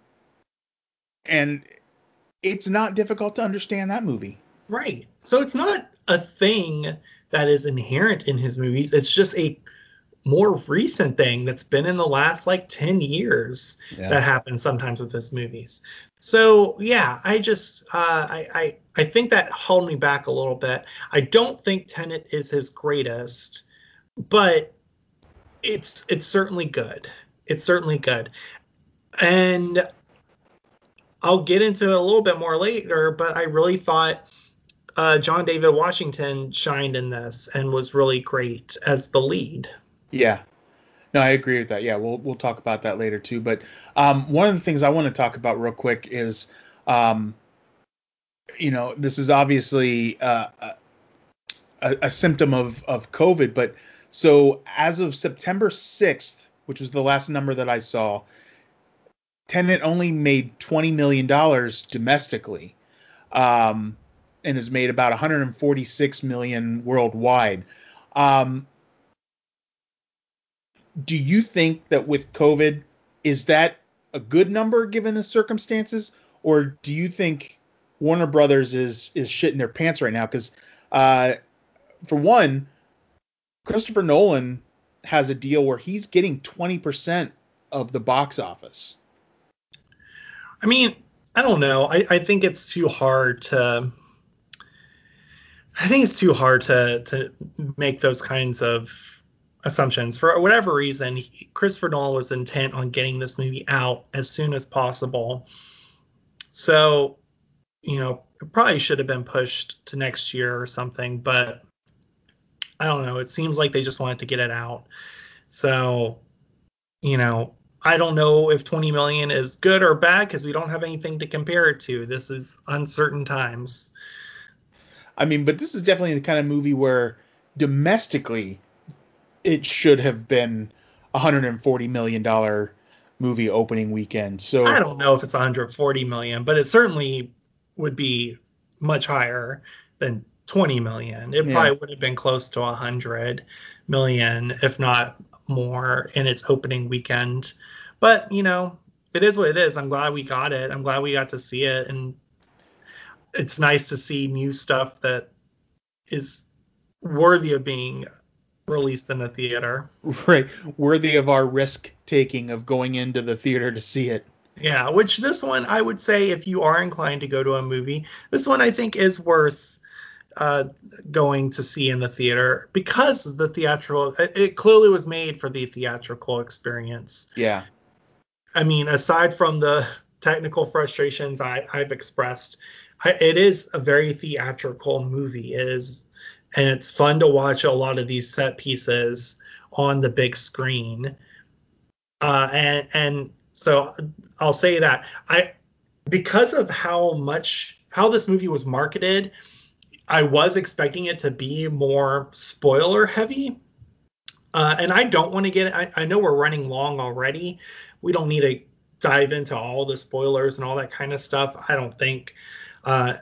and it's not difficult to understand that movie. Right. So it's not a thing that is inherent in his movies. It's just a more recent thing that's been in the last like ten years yeah. that happens sometimes with his movies. So yeah, I just uh, I, I I think that held me back a little bit. I don't think Tenet is his greatest, but it's it's certainly good. It's certainly good, and I'll get into it a little bit more later. But I really thought uh, John David Washington shined in this and was really great as the lead. Yeah. No, I agree with that. Yeah, we'll we'll talk about that later too. But um, one of the things I want to talk about real quick is, um, you know, this is obviously uh, a, a symptom of of COVID. But so as of September sixth, which was the last number that I saw, Tenet only made twenty million dollars domestically, um, and has made about one hundred forty-six million dollars worldwide. Um, Do you think that with COVID, is that a good number given the circumstances, or do you think Warner Brothers is is shitting their pants right now? Because, uh, for one, Christopher Nolan has a deal where he's getting twenty percent of the box office. I mean, I don't know. I, I think it's too hard to. I think it's too hard to to make those kinds of assumptions. For whatever reason, he, Christopher Nolan was intent on getting this movie out as soon as possible. So, you know, it probably should have been pushed to next year or something, but I don't know. It seems like they just wanted to get it out. So, you know, I don't know if twenty million is good or bad because we don't have anything to compare it to. This is uncertain times. I mean, but this is definitely the kind of movie where domestically it should have been a one hundred forty million dollars movie opening weekend. So I don't know if it's one hundred forty million, but it certainly would be much higher than twenty million. It Yeah. probably would have been close to one hundred million, if not more, in its opening weekend. But, you know, it is what it is. I'm glad we got it. I'm glad we got to see it. And it's nice to see new stuff that is worthy of being released in the theater. Right. Worthy of our risk taking of going into the theater to see it. Yeah, which this one, I would say, if you are inclined to go to a movie, this one I think is worth uh, going to see in the theater because the theatrical, it clearly was made for the theatrical experience. Yeah. I mean, aside from the technical frustrations I, I've expressed, I, it is a very theatrical movie. It is, and it's fun to watch a lot of these set pieces on the big screen. Uh, and and so I'll say that I, because of how much how this movie was marketed, I was expecting it to be more spoiler heavy. Uh, and I don't want to get I, I know we're running long already. We don't need to dive into all the spoilers and all that kind of stuff, I don't think. Uh,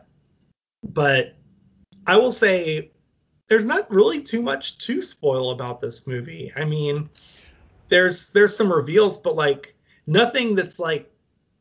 but I will say there's not really too much to spoil about this movie. I mean, there's there's some reveals, but like nothing that's like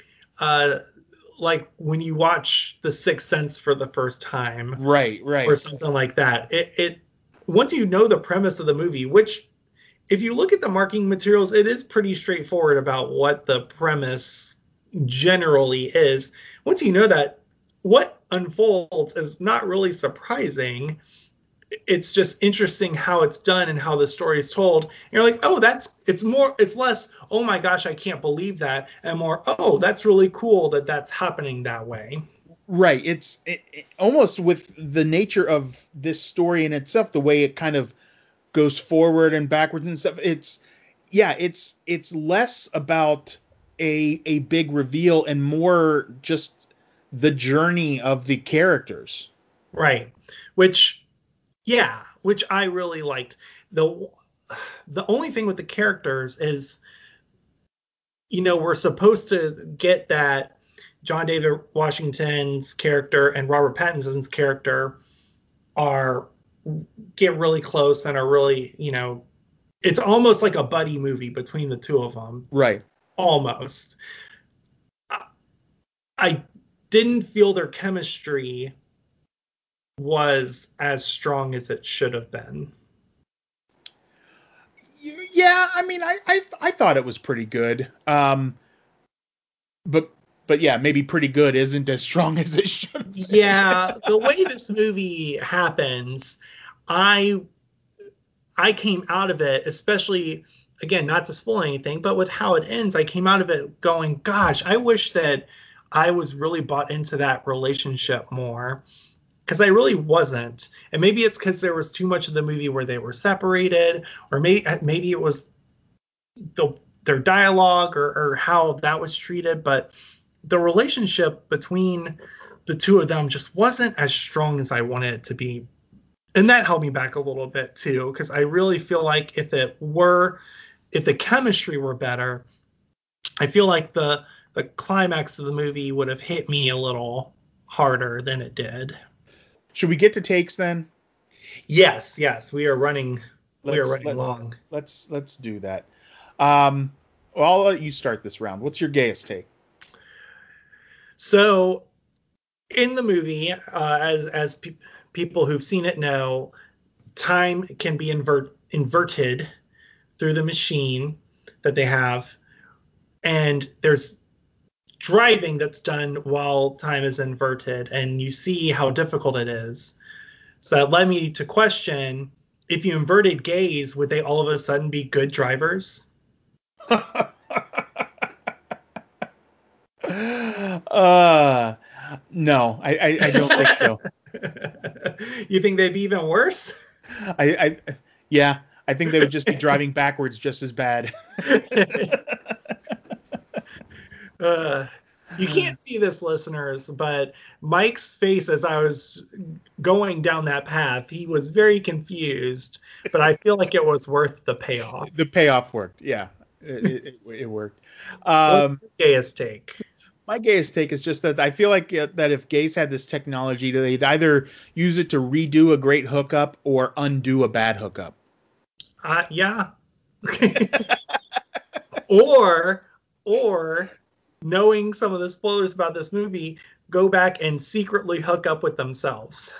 uh like when you watch The Sixth Sense for the first time, right, right, or something like that. It it once you know the premise of the movie, which if you look at the marketing materials, it is pretty straightforward about what the premise generally is. Once you know that, what unfolds is not really surprising. It's just interesting how it's done and how the story is told. And you're like, oh, that's it's more it's less, oh my gosh, I can't believe that, and more, oh, that's really cool that that's happening that way. Right. It's it, it, almost with the nature of this story in itself, the way it kind of goes forward and backwards and stuff. It's yeah, it's it's less about a a big reveal and more just the journey of the characters. Right. Which Yeah, which I really liked. The the only thing with the characters is, you know, we're supposed to get that John David Washington's character and Robert Pattinson's character are get really close and are really, you know, it's almost like a buddy movie between the two of them. Right. Almost. I didn't feel their chemistry was as strong as it should have been. Yeah, I mean, I I, I thought it was pretty good. Um, but but yeah, maybe pretty good isn't as strong as it should be. Yeah, the way this movie happens, I I came out of it, especially again, not to spoil anything, but with how it ends, I came out of it going, gosh, I wish that I was really bought into that relationship more. Because I really wasn't. And maybe it's because there was too much of the movie where they were separated, or maybe maybe it was the, their dialogue or, or how that was treated. But the relationship between the two of them just wasn't as strong as I wanted it to be. And that held me back a little bit too, because I really feel like if it were, if the chemistry were better, I feel like the the climax of the movie would have hit me a little harder than it did. Should we get to takes then? Yes, yes, we are running. Let's, we are running let's, long. Let's let's do that. Um, well, I'll let you start this round. What's your gayest take? So, in the movie, uh, as as pe- people who've seen it know, time can be invert inverted through the machine that they have, and there's driving that's done while time is inverted, and you see how difficult it is. So that led me to question, if you inverted gays, would they all of a sudden be good drivers? uh no, I, I, I don't think so. You think they'd be even worse? I, I yeah, I think they would just be driving backwards just as bad. uh, you can't see this, listeners, but Mike's face as I was going down that path, he was very confused, but I feel like it was worth the payoff. The payoff worked. Yeah, it, it, it worked. Um, What's your gayest take? My gayest take is just that I feel like uh, that if gays had this technology, they'd either use it to redo a great hookup or undo a bad hookup. Uh, yeah. or, or knowing some of the spoilers about this movie, go back and secretly hook up with themselves.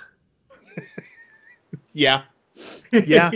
Yeah. Yeah.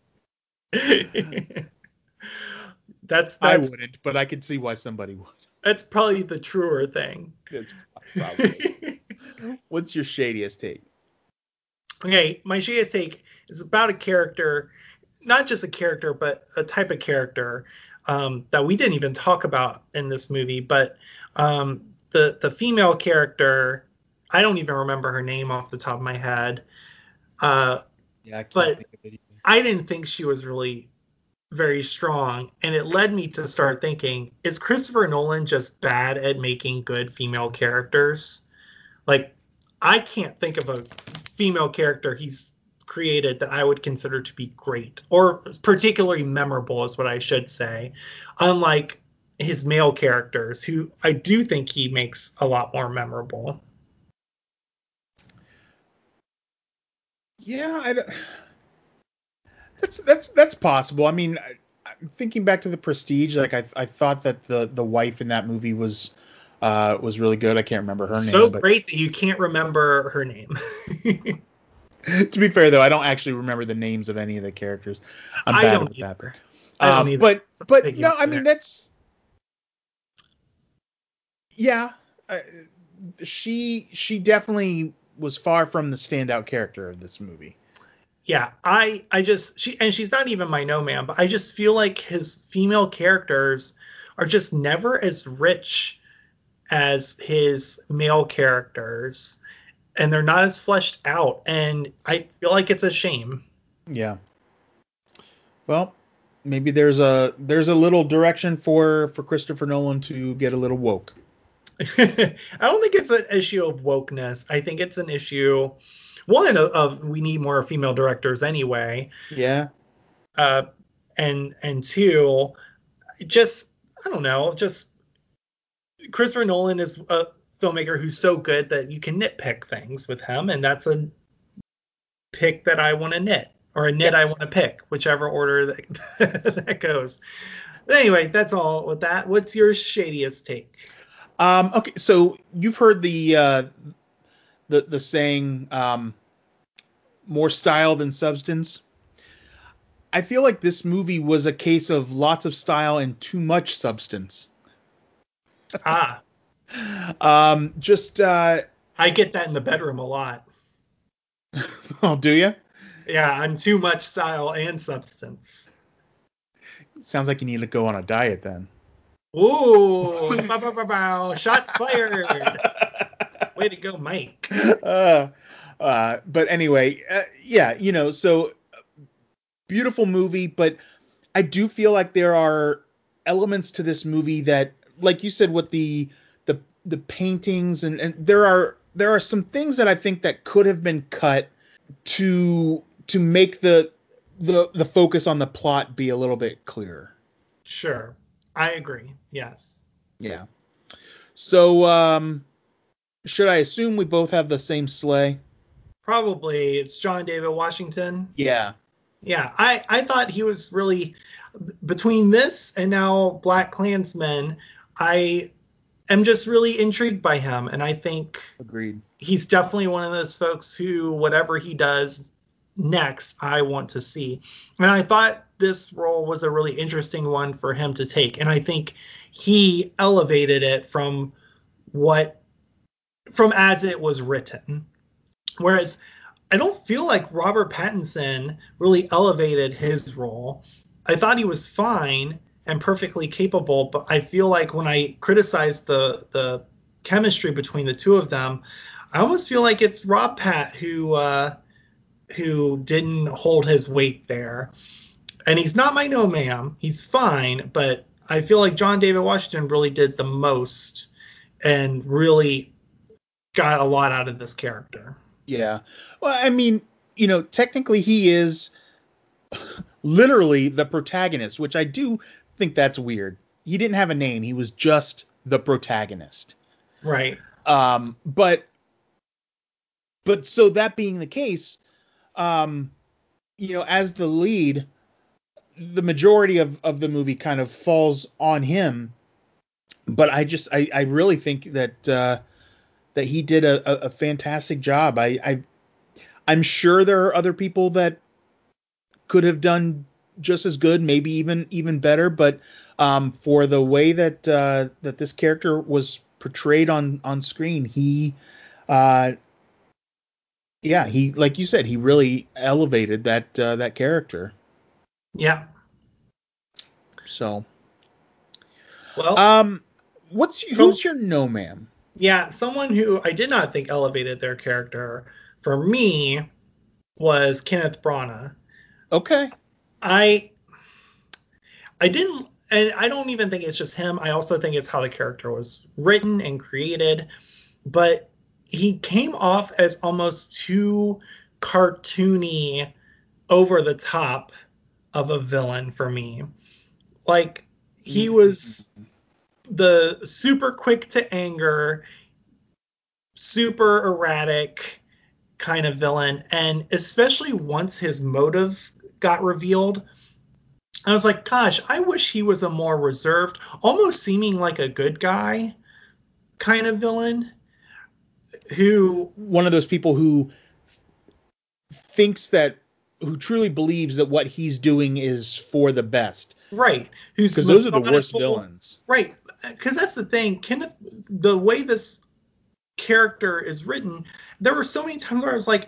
that's, that's I wouldn't, but I could see why somebody would. That's probably the truer thing. It's probably. What's your shadiest take? Okay, my shadiest take is about a character, not just a character, but a type of character um, that we didn't even talk about in this movie. But um, the the female character, I don't even remember her name off the top of my head. Uh, yeah, I can't but think of it either. I didn't think she was really very strong, and it led me to start thinking, is Christopher Nolan just bad at making good female characters? Like, I can't think of a female character he's created that I would consider to be great, or particularly memorable is what I should say, unlike his male characters, who I do think he makes a lot more memorable. Yeah, I don't... That's that's that's possible. I mean, I, I'm thinking back to The Prestige. Like I I thought that the the wife in that movie was uh was really good. I can't remember her name. So great that you can't remember her name. To be fair though, I don't actually remember the names of any of the characters. I'm I bad don't with either. that. I don't Um, either. but but Thank you no, for I mean that. that's yeah. Uh, she she definitely was far from the standout character of this movie. Yeah, I I just she and she's not even my no man, but I just feel like his female characters are just never as rich as his male characters, and they're not as fleshed out, and I feel like it's a shame. Yeah. Well, maybe there's a there's a little direction for for Christopher Nolan to get a little woke. I don't think it's an issue of wokeness. I think it's an issue, one, of, of we need more female directors anyway. Yeah. Uh, and and two, just I don't know, just Christopher Nolan is a filmmaker who's so good that you can nitpick things with him, and that's a pick that I want to knit, or a knit Yeah. I want to pick, whichever order that, that goes. But anyway, that's all with that. What's your shadiest take? Um, okay, so you've heard the uh, the the saying, um, more style than substance. I feel like this movie was a case of lots of style and too much substance. Ah, Um, just uh, I get that in the bedroom a lot. oh, do you? Yeah, I'm too much style and substance. Sounds like you need to go on a diet then. Ooh, bow, bow, bow, bow. Shots fired. Way to go, Mike. Uh, uh, but anyway, uh, yeah, you know, so beautiful movie, but I do feel like there are elements to this movie that, like you said, with the the the paintings, and, and there are there are some things that I think that could have been cut to to make the the the focus on the plot be a little bit clearer. Sure. I agree. Yes. Yeah. So, um, should I assume we both have the same sleigh? Probably it's John David Washington. Yeah. Yeah, I, I thought he was really, between this and now Black Klansman, I am just really intrigued by him. And I think Agreed. he's definitely one of those folks who, whatever he does next, I want to see. And I thought this role was a really interesting one for him to take. And I think he elevated it from what, from as it was written. Whereas I don't feel like Robert Pattinson really elevated his role. I thought he was fine and perfectly capable, but I feel like when I criticize the the chemistry between the two of them, I almost feel like it's Rob Pat who uh, who didn't hold his weight there. And he's not my no ma'am. He's fine, but I feel like John David Washington really did the most and really got a lot out of this character. Yeah. Well, I mean, you know, technically he is literally the protagonist, which I do think that's weird. He didn't have a name. He was just the protagonist. Right. Um, but, but so that being the case, um, you know, as the lead, the majority of, of the movie kind of falls on him. But I just, I, I really think that, uh, that he did a, a, a fantastic job. I, I, I'm sure there are other people that could have done just as good, maybe even, even better. But, um, for the way that, uh, that this character was portrayed on, on screen, he, uh, yeah, he, like you said, he really elevated that, uh, that character. Yeah. So, well, um, what's who's your no ma'am? Yeah, someone who I did not think elevated their character for me was Kenneth Branagh. Okay. I I didn't, and I don't even think it's just him. I also think it's how the character was written and created. But he came off as almost too cartoony, over the top of a villain for me. Like, he was the super quick to anger, super erratic kind of villain. And especially once his motive got revealed, I was like, gosh, I wish he was a more reserved, almost seeming like a good guy kind of villain. Who one of those people who thinks that, who truly believes that what he's doing is for the best. Right. Who's because those are the worst villains. Right. Because that's the thing. Kenneth, the way this character is written, there were so many times where I was like,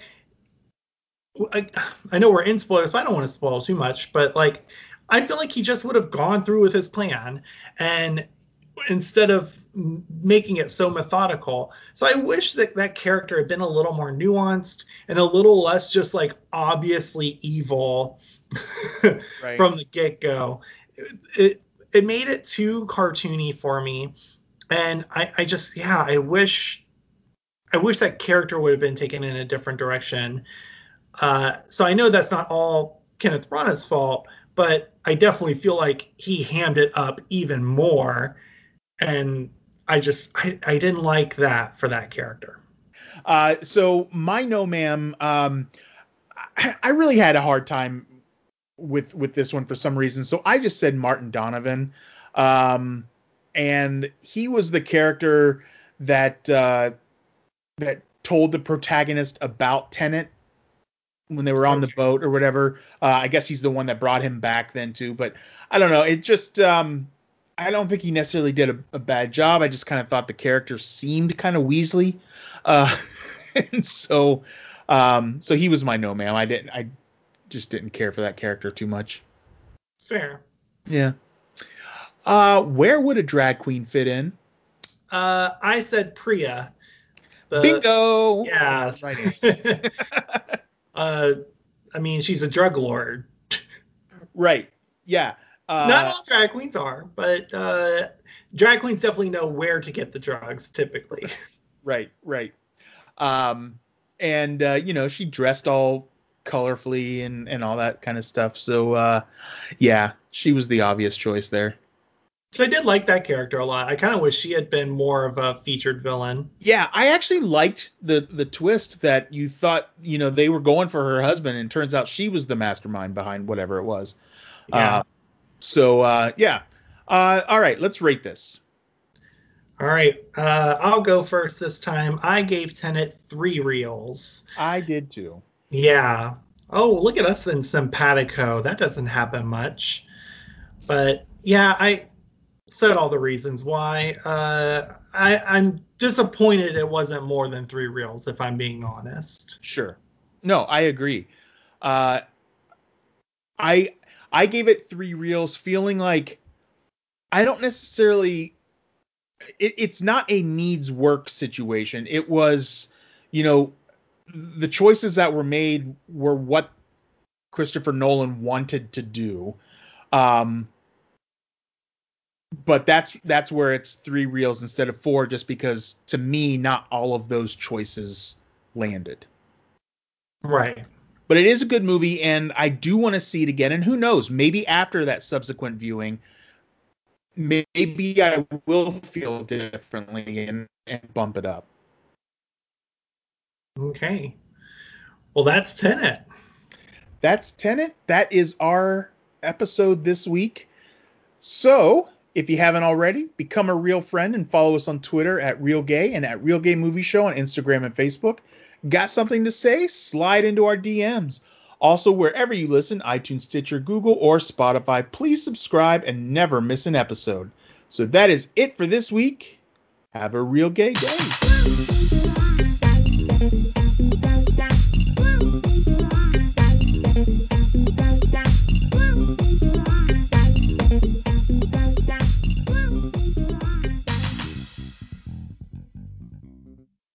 I, I know we're in spoilers, but I don't want to spoil too much. But like, I feel like he just would have gone through with his plan, and instead of making it so methodical. So I wish that that character had been a little more nuanced and a little less just like obviously evil right. from the get-go. It, it it made it too cartoony for me, and I, I just yeah I wish I wish that character would have been taken in a different direction. Uh, so I know that's not all Kenneth Branagh's fault, but I definitely feel like he hammed it up even more. And I just, I, I didn't like that for that character. Uh, so my no ma'am, um, I, I really had a hard time with, with this one for some reason. So I just said Martin Donovan. Um, and he was the character that, uh, that told the protagonist about Tenet when they were on okay. the boat or whatever. Uh, I guess he's the one that brought him back then too, but I don't know. It just, um, I don't think he necessarily did a, a bad job. I just kind of thought the character seemed kind of Weasley. Uh, and so, um, so he was my no ma'am. I didn't, I just didn't care for that character too much. It's fair. Yeah. Uh, where would a drag queen fit in? Uh, I said Priya. The, Bingo. Yeah. Right. uh, I mean, she's a drug lord. Right. Yeah. Uh, Not all drag queens are, but uh, drag queens definitely know where to get the drugs, typically. Right, right. Um, and, uh, you know, she dressed all colorfully and, and all that kind of stuff. So, uh, yeah, she was the obvious choice there. So I did like that character a lot. I kind of wish she had been more of a featured villain. Yeah, I actually liked the, the twist that you thought, you know, they were going for her husband, and turns out she was the mastermind behind whatever it was. Yeah. Uh, So, uh, yeah. Uh, all right, let's rate this. All right. Uh, I'll go first this time. I gave Tenet three reels. I did too. Yeah. Oh, look at us in simpatico. That doesn't happen much. But, yeah, I said all the reasons why. Uh, I, I'm disappointed it wasn't more than three reels, if I'm being honest. Sure. No, I agree. Uh, I... I gave it three reels, feeling like I don't necessarily it, it's not a needs work situation. It was, you know, the choices that were made were what Christopher Nolan wanted to do. Um, but that's that's where it's three reels instead of four, just because to me not all of those choices landed. Right. But it is a good movie, and I do want to see it again. And who knows, maybe after that subsequent viewing, maybe I will feel differently and, and bump it up. Okay. Well, that's Tenet. That's Tenet. That is our episode this week. So, if you haven't already, become a real friend and follow us on Twitter at RealGay and at RealGay Movie Show on Instagram and Facebook. Got something to say? Slide into our D Ms. Also, wherever you listen, iTunes, Stitcher, Google, or Spotify, please subscribe and never miss an episode. So that is it for this week. Have a real gay day.